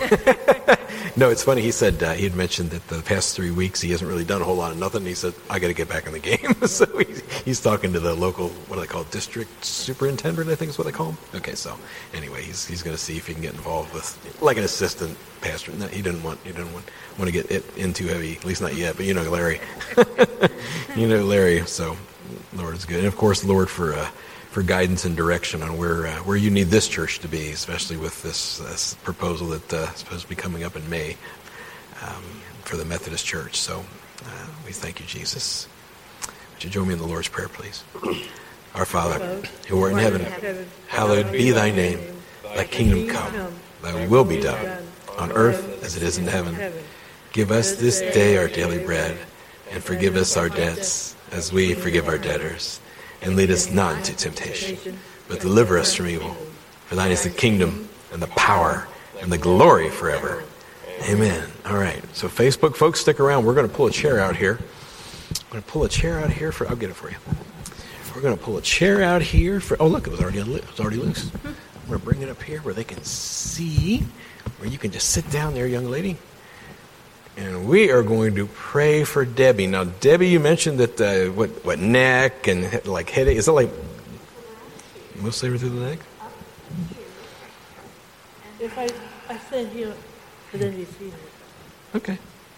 No, it's funny. He said uh, he had mentioned that the past three weeks he hasn't really done a whole lot of nothing. He said, I got to get back in the game. So he's, he's talking to the local, what do they call it, district superintendent, I think is what they call him. Okay, so anyway, he's he's going to see if he can get involved with, like an assistant pastor. No, he didn't want he didn't want, want to get it in too heavy, at least not yet. But you know Larry. You know Larry. So Lord is good. And of course, Lord, for uh, for guidance and direction on where uh, where you need this church to be, especially with this, this proposal that uh, is supposed to be coming up in May um, for the Methodist Church. So uh, we thank you, Jesus. Would you join me in the Lord's Prayer, please? Our Father, who art in heaven, hallowed be thy name. Thy kingdom come, thy will be done, on earth as it is in heaven. Give us this day our daily bread, and forgive us our debts as we forgive our debtors. And lead us not into temptation, but deliver us from evil. For thine is the kingdom, and the power, and the glory forever. Amen. All right. So Facebook folks, stick around. We're going to pull a chair out here. I'm going to pull a chair out here for, I'll get it for you. We're going to pull a chair out here for, oh, look, it was already, it was already loose. I'm going to bring it up here where they can see, where you can just sit down there, young lady. And we are going to pray for Debbie. Now, Debbie, you mentioned that uh, what what neck and like headache. Is it like mostly through the neck? If I, I send you, then you see it. Okay.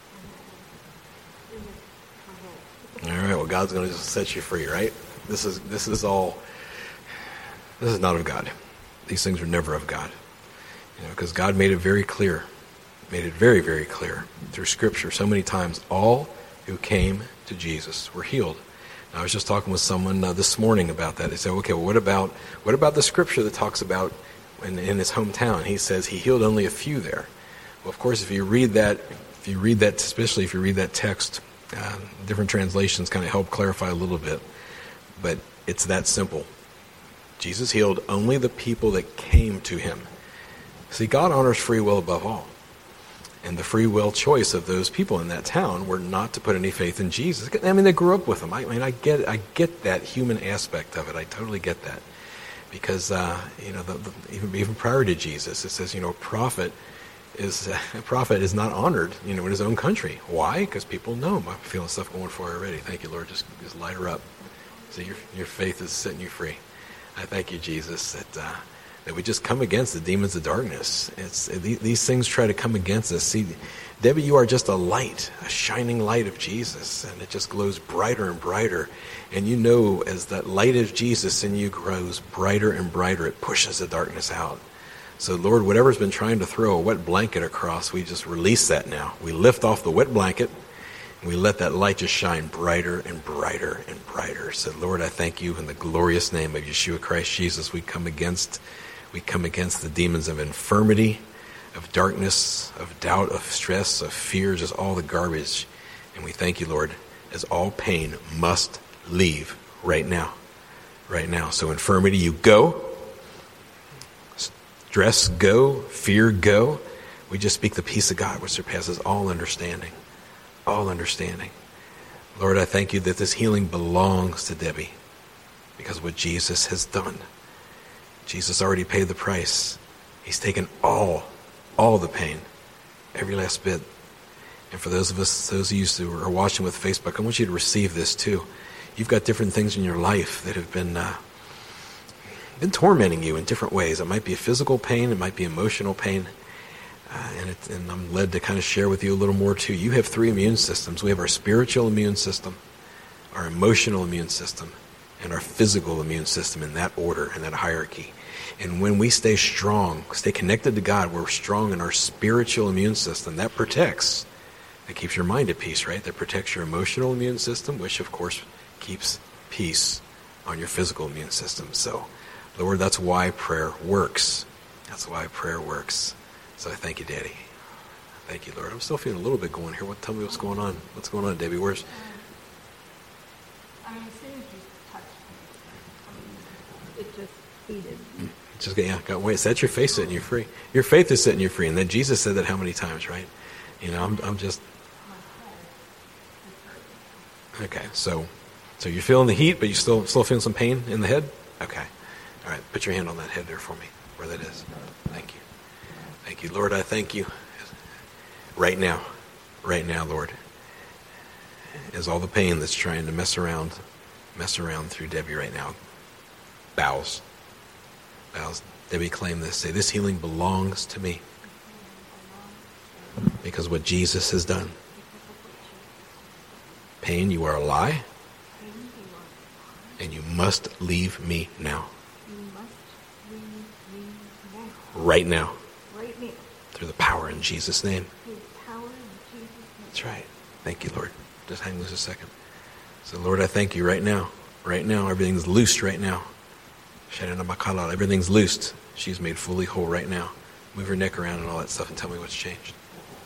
All right. Well, God's going to just set you free, right? This is this is all. This is not of God. These things are never of God. You know, because God made it very clear. Made it very, very clear through Scripture so many times. All who came to Jesus were healed. Now, I was just talking with someone uh, this morning about that. They said, okay, well, what about what about the Scripture that talks about in, in his hometown? He says he healed only a few there. Well, of course, if you read that, if you read that, especially if you read that text, uh, different translations kind of help clarify a little bit. But it's that simple. Jesus healed only the people that came to him. See, God honors free will above all. And the free will choice of those people in that town were not to put any faith in Jesus. I mean, they grew up with him. I mean, I get, I get that human aspect of it. I totally get that, because uh, you know, the, the, even even prior to Jesus, it says, you know, a prophet is uh, a prophet is not honored, you know, in his own country. Why? Because people know him. I'm feeling stuff going for her already. Thank you, Lord. Just just light her up. So your your faith is setting you free. I thank you, Jesus, that. Uh, That we just come against the demons of darkness. It's these things try to come against us. See, Debbie, you are just a light, a shining light of Jesus, and it just glows brighter and brighter. And you know, as that light of Jesus in you grows brighter and brighter, it pushes the darkness out. So, Lord, whatever's been trying to throw a wet blanket across, we just release that now. We lift off the wet blanket, and we let that light just shine brighter and brighter and brighter. So, Lord, I thank you in the glorious name of Yeshua Christ Jesus. We come against We come against the demons of infirmity, of darkness, of doubt, of stress, of fear, just all the garbage. And we thank you, Lord, as all pain must leave right now. Right now. So infirmity, you go. Stress, go. Fear, go. We just speak the peace of God, which surpasses all understanding. All understanding. Lord, I thank you that this healing belongs to Debbie because of what Jesus has done. Jesus already paid the price. He's taken all, all the pain, every last bit. And for those of us, those of you who are watching with Facebook, I want you to receive this too. You've got different things in your life that have been uh, been tormenting you in different ways. It might be a physical pain. It might be emotional pain. Uh, and, it, and I'm led to kind of share with you a little more too. You have three immune systems. We have our spiritual immune system, our emotional immune system, and our physical immune system in that order, in that hierarchy. And when we stay strong, stay connected to God, we're strong in our spiritual immune system. That protects, that keeps your mind at peace, right? That protects your emotional immune system, which of course keeps peace on your physical immune system. So, Lord, that's why prayer works. That's why prayer works. So I thank you, Daddy. Thank you, Lord. I'm still feeling a little bit going here. What? Tell me what's going on. What's going on, Debbie? Where's... I mean, as soon as you touched me, I mean, it just heated. Just yeah, got wait. That's your faith setting you free. Your faith is setting you free, and then Jesus said that how many times, right? You know, I'm, I'm just okay. So, so you're feeling the heat, but you still still feeling some pain in the head. Okay, all right. Put your hand on that head there for me, where that is. Thank you, thank you, Lord. I thank you. Right now, right now, Lord, is all the pain that's trying to mess around, mess around through Debbie right now. Bows. Bows. Debbie, claim this. Say, this healing belongs to me. Because what Jesus has done. Pain, you are a lie. And you must leave me now. Right now. Through the power in Jesus' name. That's right. Thank you, Lord. Just hang loose a second. So, Lord, I thank you right now. Right now, everything's loosed right now. Everything's loosed. She's made fully whole right now. Move her neck around and all that stuff and tell me what's changed.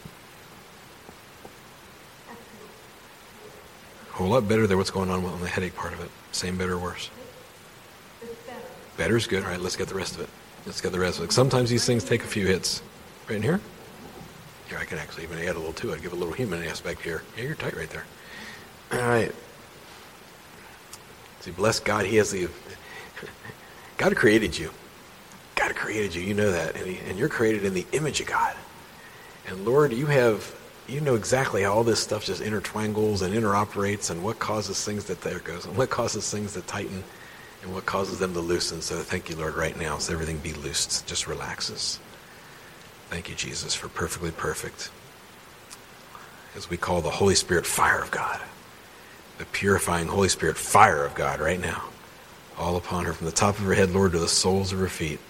A whole lot better there. What's going on on the headache part of it? Same, better, or worse? Better's good. All right, let's get the rest of it. Let's get the rest of it. Sometimes these things take a few hits. Right in here? Here, I can actually even add a little to it. Give a little human aspect here. Yeah, you're tight right there. All right. See, bless God. He has the... God created you. God created you. You know that. And, he, and you're created in the image of God. And Lord, you have... You know exactly how all this stuff just intertwangles and interoperates and what causes things that... There it goes. And what causes things to tighten and what causes them to loosen. So thank you, Lord, right now. So everything be loosed. Just relaxes. Thank you, Jesus, for perfectly perfect. As we call the Holy Spirit fire of God. The purifying Holy Spirit fire of God right now. All upon her from the top of her head, Lord, to the soles of her feet.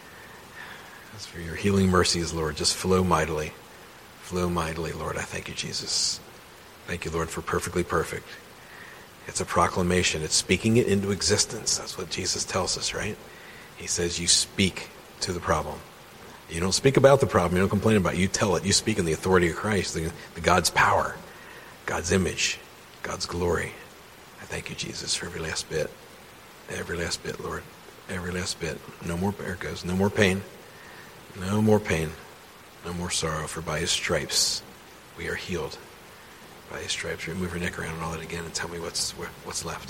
As for your healing mercies, Lord, just flow mightily. Flow mightily, Lord. I thank you, Jesus. Thank you, Lord, for perfectly perfect. It's a proclamation. It's speaking it into existence. That's what Jesus tells us, right? He says you speak to the problem. You don't speak about the problem. You don't complain about it. You tell it. You speak in the authority of Christ, the, the God's power, God's image, God's glory. I thank you, Jesus, for every last bit. Every last bit, Lord. Every last bit. No more, there it goes. No more pain. No more pain. No more sorrow. For by his stripes we are healed. By his stripes. Remove your neck around and all that again and tell me what's what's left.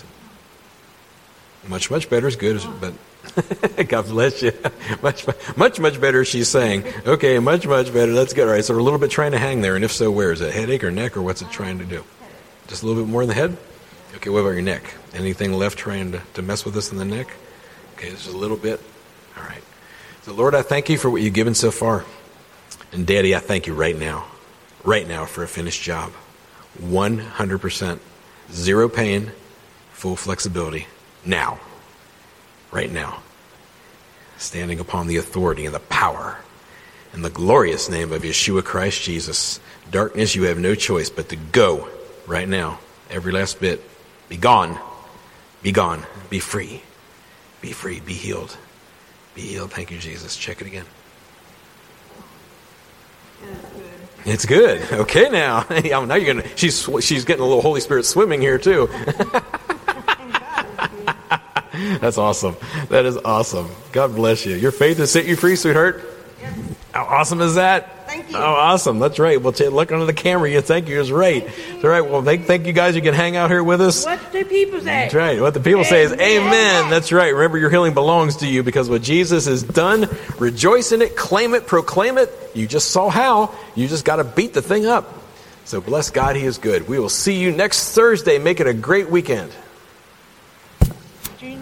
Much, much better is good, but God bless you. Much, much, much better, she's saying. Okay, much, much better. That's good. All right, so we're a little bit trying to hang there, and if so, where? Is it headache or neck, or what's it trying to do? Just a little bit more in the head? Okay, what about your neck? Anything left trying to, to mess with us in the neck? Okay, just a little bit. All right. So, Lord, I thank you for what you've given so far. And, Daddy, I thank you right now, right now for a finished job. one hundred percent. Zero pain, full flexibility. Now. Right now. Standing upon the authority and the power in the glorious name of Yeshua Christ Jesus. Darkness, you have no choice but to go right now. Every last bit. Be gone. Be gone. Be free. Be free. Be healed. Be healed. Thank you, Jesus. Check it again. It's good. Okay, now. Now you're gonna. She's she's getting a little Holy Spirit swimming here too. That's awesome. That is awesome. God bless you. Your faith has set you free, sweetheart. Yes. How awesome is that? Thank you. Oh, awesome. That's right. Well, t- look under the camera. You thank you is right. All right. Well, thank, thank you guys. You can hang out here with us. What do people say? That's right. What the people say is amen. That's right. Remember, your healing belongs to you because what Jesus has done, rejoice in it, claim it, proclaim it. You just saw how. You just got to beat the thing up. So bless God. He is good. We will see you next Thursday. Make it a great weekend.